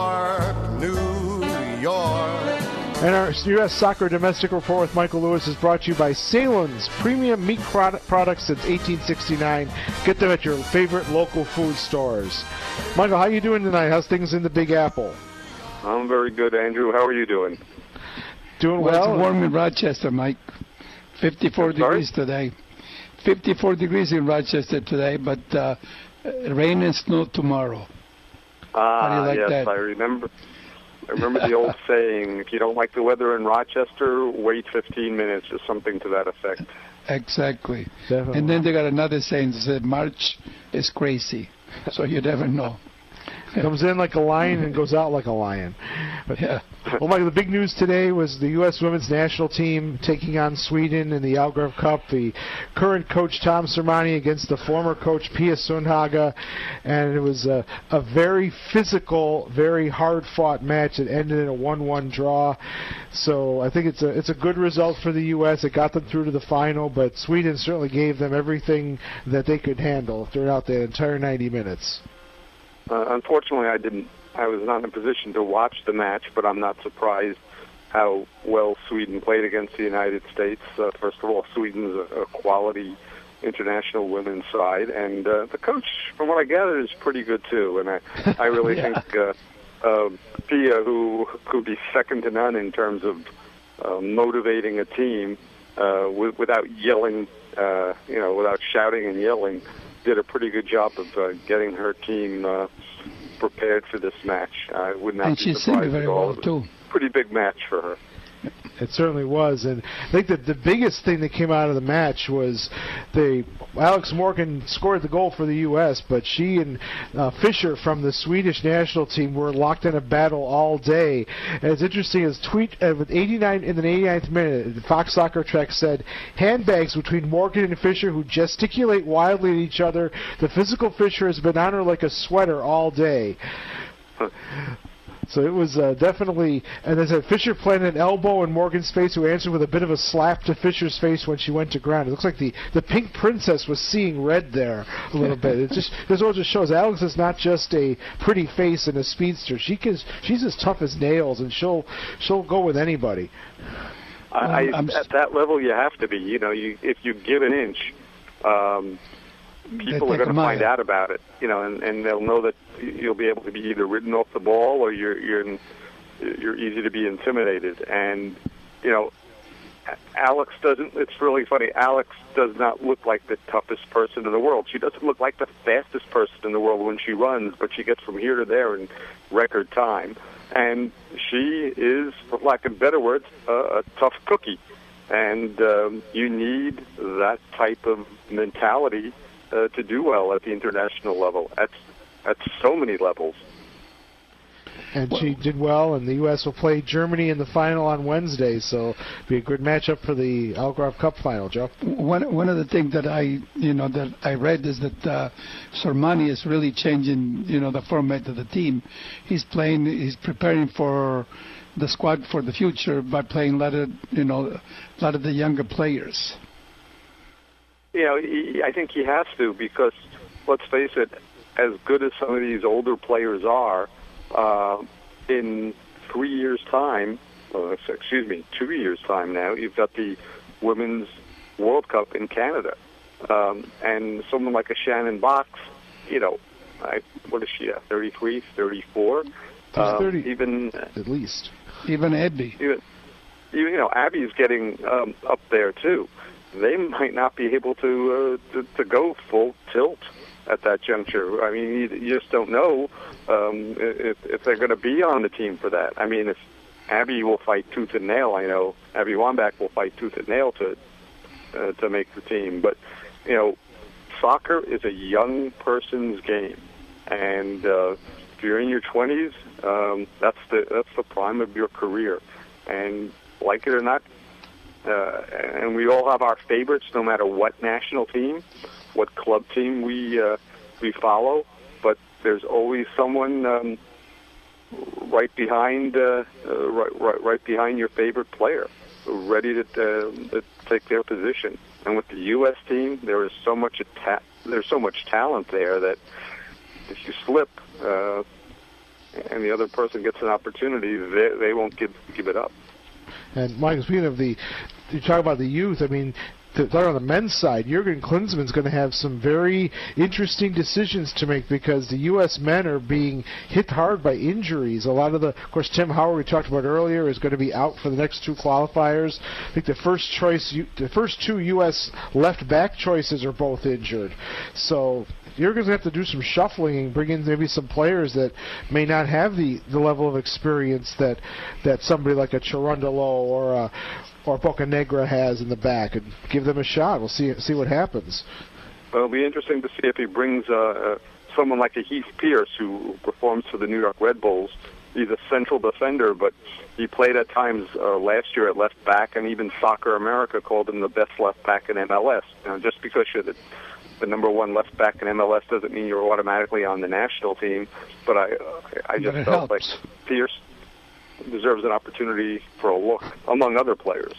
York, New York. And our U S Soccer Domestic Report with Michael Lewis is brought to you by Salem's premium meat products since eighteen sixty-nine. Get them at your favorite local food stores. Michael, how you doing tonight? How's things in the Big Apple? I'm very good, Andrew. How are you doing? Doing well. well. It's warm in Rochester, Mike. fifty-four degrees today. fifty-four degrees in Rochester today, but uh, rain and snow tomorrow. Ah, How do you like yes, that? I remember. I remember the old saying, if you don't like the weather in Rochester, wait fifteen minutes, or something to that effect. Exactly. Definitely. And then they got another saying that said, March is crazy. So you never know. Comes in like a lion and goes out like a lion. But, yeah. Well, Michael, the big news today was the U S women's national team taking on Sweden in the Algarve Cup. The current coach, Tom Sermanni, against the former coach, Pia Sundhage. And it was a, a very physical, very hard-fought match that ended in a one one draw. So I think it's a it's a good result for the U S It got them through to the final, but Sweden certainly gave them everything that they could handle throughout the entire ninety minutes. Uh, unfortunately, I didn't. I was not in a position to watch the match, but I'm not surprised how well Sweden played against the United States. Uh, first of all, Sweden's a, a quality international women's side, and uh, the coach, from what I gather, is pretty good too. And I, I really yeah. think uh, uh, Pia, who could be second to none in terms of uh, motivating a team uh, w- without yelling, uh, you know, without shouting and yelling, did a pretty good job of uh, getting her team uh, prepared for this match. I would not and be she surprised seemed very at all. well, too. Pretty big match for her. It certainly was, and I think that the biggest thing that came out of the match was the Alex Morgan scored the goal for the U S, but she and uh, Fisher from the Swedish national team were locked in a battle all day. And it's interesting, as tweet uh, with eighty-nine in the eighty-ninth minute, Fox Soccer Track said handbags between Morgan and Fisher, who gesticulate wildly at each other. The physical Fisher has been on her like a sweater all day. So it was uh, definitely, and there's a Fisher planted an elbow in Morgan's face, who answered with a bit of a slap to Fisher's face when she went to ground. It looks like the, the Pink Princess was seeing red there a little bit. It just this all just shows Alex is not just a pretty face and a speedster. She can she's as tough as nails, and she'll she'll go with anybody. I, I, at that level, you have to be. You know, you, if you give an inch, um, people are going to find out about it. You know, and, and they'll know that you'll be able to be either ridden off the ball or you're you're in, you're easy to be intimidated. And, you know, Alex doesn't, it's really funny, Alex does not look like the toughest person in the world. She doesn't look like the fastest person in the world when she runs, but she gets from here to there in record time. And she is, for lack of better words, a, a tough cookie. And um, you need that type of mentality uh, to do well at the international level, at, at so many levels. And she did well, and the U S will play Germany in the final on Wednesday, so it'll be a good matchup for the Algarve Cup final, Joe. One one of the things that I you know that I read is that uh, Sormani is really changing you know the format of the team. He's playing, he's preparing for the squad for the future by playing a lot of you know a lot of the younger players. You know, he, I think he has to, because let's face it, as good as some of these older players are. Uh, in three years' time, uh, excuse me, two years' time now, you've got the Women's World Cup in Canada. Um, and someone like a Shannon Box, you know, I, what is she at, thirty-three, thirty-four? Um, thirty, even, at least. Even Abby. Even, even you know, Abby's getting um, up there, too. They might not be able to, uh, to, to go full tilt at that juncture. I mean, you, you just don't know um, if, if they're going to be on the team for that. I mean, if Abby will fight tooth and nail, I know Abby Wambach will fight tooth and nail to uh, to make the team. But, you know, soccer is a young person's game. And uh, if you're in your twenties, um, that's the that's the prime of your career. And like it or not, uh, and we all have our favorites no matter what national team, what club team we uh, we follow, but there's always someone um, right behind uh, uh, right, right right behind your favorite player, ready to, uh, to take their position. And with the U S team, there is so much ta- there's so much talent there that if you slip uh, and the other person gets an opportunity, they they won't give give it up. And Mike, speaking of the, you talk about the youth. I mean, to start on the men's side, Jurgen Klinsmann's going to have some very interesting decisions to make, because the U S men are being hit hard by injuries. A lot of the, of course, Tim Howard, we talked about earlier, is going to be out for the next two qualifiers. I think the first choice, the first two U S left back choices are both injured. So Jurgen's going to have to do some shuffling and bring in maybe some players that may not have the, the level of experience that that somebody like a Cherundolo or a or Bocanegra has in the back, and give them a shot. We'll see see what happens. Well, it'll be interesting to see if he brings uh, uh, someone like a Heath Pierce, who performs for the New York Red Bulls. He's a central defender, but he played at times uh, last year at left back, and even Soccer America called him the best left back in M L S. Now, just because you're the, the number one left back in M L S doesn't mean you're automatically on the national team, but I, uh, I just felt helps. like Pierce deserves an opportunity for a look among other players.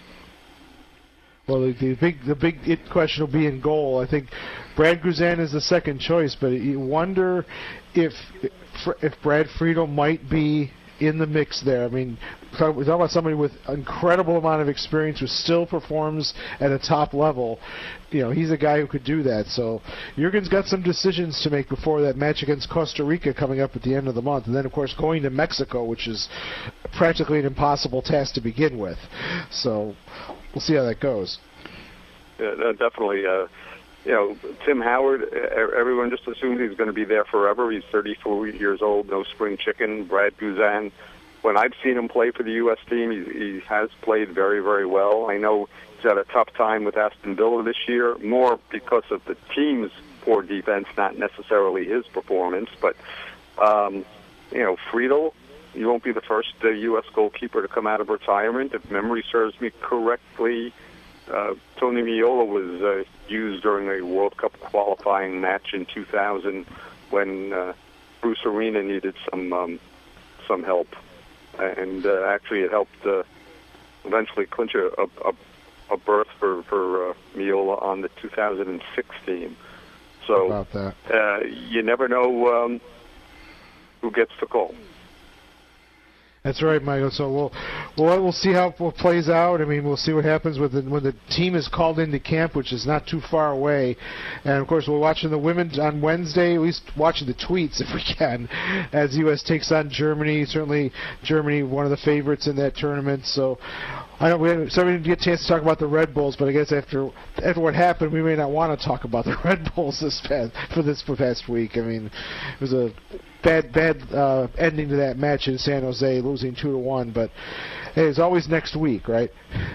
Well, the, the big the big it question will be in goal. I think Brad Guzan is the second choice, but you wonder if if Brad Friedel might be in the mix there. I mean, we're talking about somebody with an incredible amount of experience who still performs at a top level. You know, he's a guy who could do that. So Jurgen's got some decisions to make before that match against Costa Rica coming up at the end of the month. And then, of course, going to Mexico, which is practically an impossible task to begin with. So we'll see how that goes. Yeah, definitely. Uh, you know, Tim Howard, everyone just assumes he's going to be there forever. He's thirty-four years old, no spring chicken. Brad Guzan, when I've seen him play for the U S team, he, he has played very, very well. I know he's had a tough time with Aston Villa this year, more because of the team's poor defense, not necessarily his performance. But, um, you know, Friedel, he won't be the first uh, U S goalkeeper to come out of retirement. If memory serves me correctly, Uh, Tony Meola was uh, used during a World Cup qualifying match in two thousand when uh, Bruce Arena needed some um, some help, and uh, actually it helped uh, eventually clinch a, a, a berth for for uh, Meola on the two thousand six team. So about that. Uh, you never know um, who gets the call. That's right, Michael. So we'll Well, we'll see how it plays out. I mean, we'll see what happens with the, when the team is called into camp, which is not too far away. And, of course, we're watching the women on Wednesday, at least watching the tweets if we can, as U S takes on Germany. Certainly Germany, one of the favorites in that tournament. So I don't, we didn't, so we didn't get a chance to talk about the Red Bulls, but I guess after after what happened, we may not want to talk about the Red Bulls this past, for this past week. I mean, it was a bad bad uh, ending to that match in San Jose, losing two to one. But hey, it's always next week, right?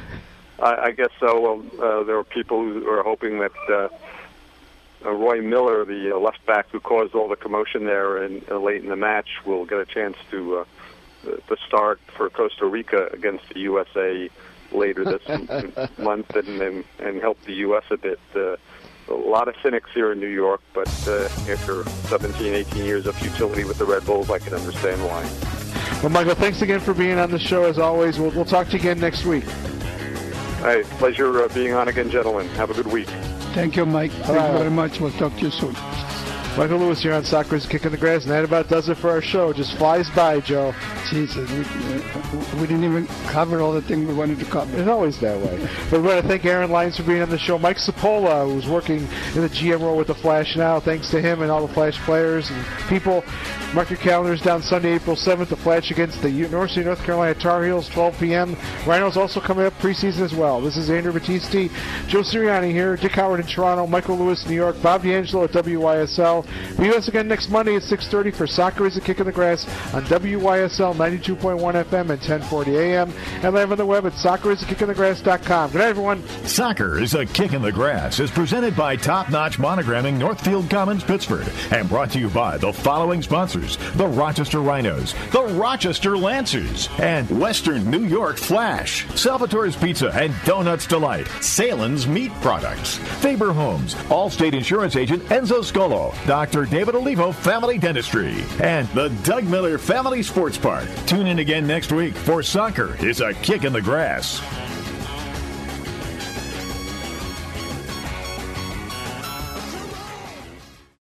I, I guess so. Well, uh, there were people who were hoping that uh, uh, Roy Miller, the uh, left back who caused all the commotion there and uh, late in the match, will get a chance to uh, to start for Costa Rica against the U S A later this month and, and and help the U S a bit. Uh, a lot of cynics here in New York, but uh, after seventeen, eighteen years of futility with the Red Bulls, I can understand why. Well, Michael, thanks again for being on the show as always. We'll, we'll talk to you again next week. Hey, pleasure uh, being on again, gentlemen. Have a good week. Thank you, Mike. Thank right. you very much. We'll talk to you soon. Michael Lewis here on Soccer's Kick in the Grass, and that about does it for our show. Just flies by, Joe. Jesus, we, uh, we didn't even cover all the things we wanted to cover. It's always that way. But we want to thank Aaron Lyons for being on the show. Mike Sapola, who's working in the G M role with the Flash now. Thanks to him and all the Flash players and people. Mark your calendars down Sunday, April seventh, the Flash against the University of North Carolina Tar Heels, twelve p.m. Rhinos also coming up preseason as well. This is Andrew Battisti, Joe Sirianni here, Dick Howard in Toronto, Michael Lewis, New York, Bob D'Angelo at W Y S L. Be with us again next Monday at six thirty for Soccer is a Kick in the Grass on W Y S L ninety-two point one F M and ten forty A M, and live on the web at soccer is a kick in the grass dot com. Good night, everyone. Soccer is a Kick in the Grass is presented by Top Notch Monogramming, Northfield Commons, Pittsford, and brought to you by the following sponsors: the Rochester Rhinos, the Rochester Lancers, and Western New York Flash, Salvatore's Pizza and Donuts Delight, Salen's Meat Products, Faber Homes, Allstate Insurance Agent Enzo Scolo, Doctor David Olivo Family Dentistry, and the Doug Miller Family Sports Park. Tune in again next week for Soccer is a Kick in the Grass.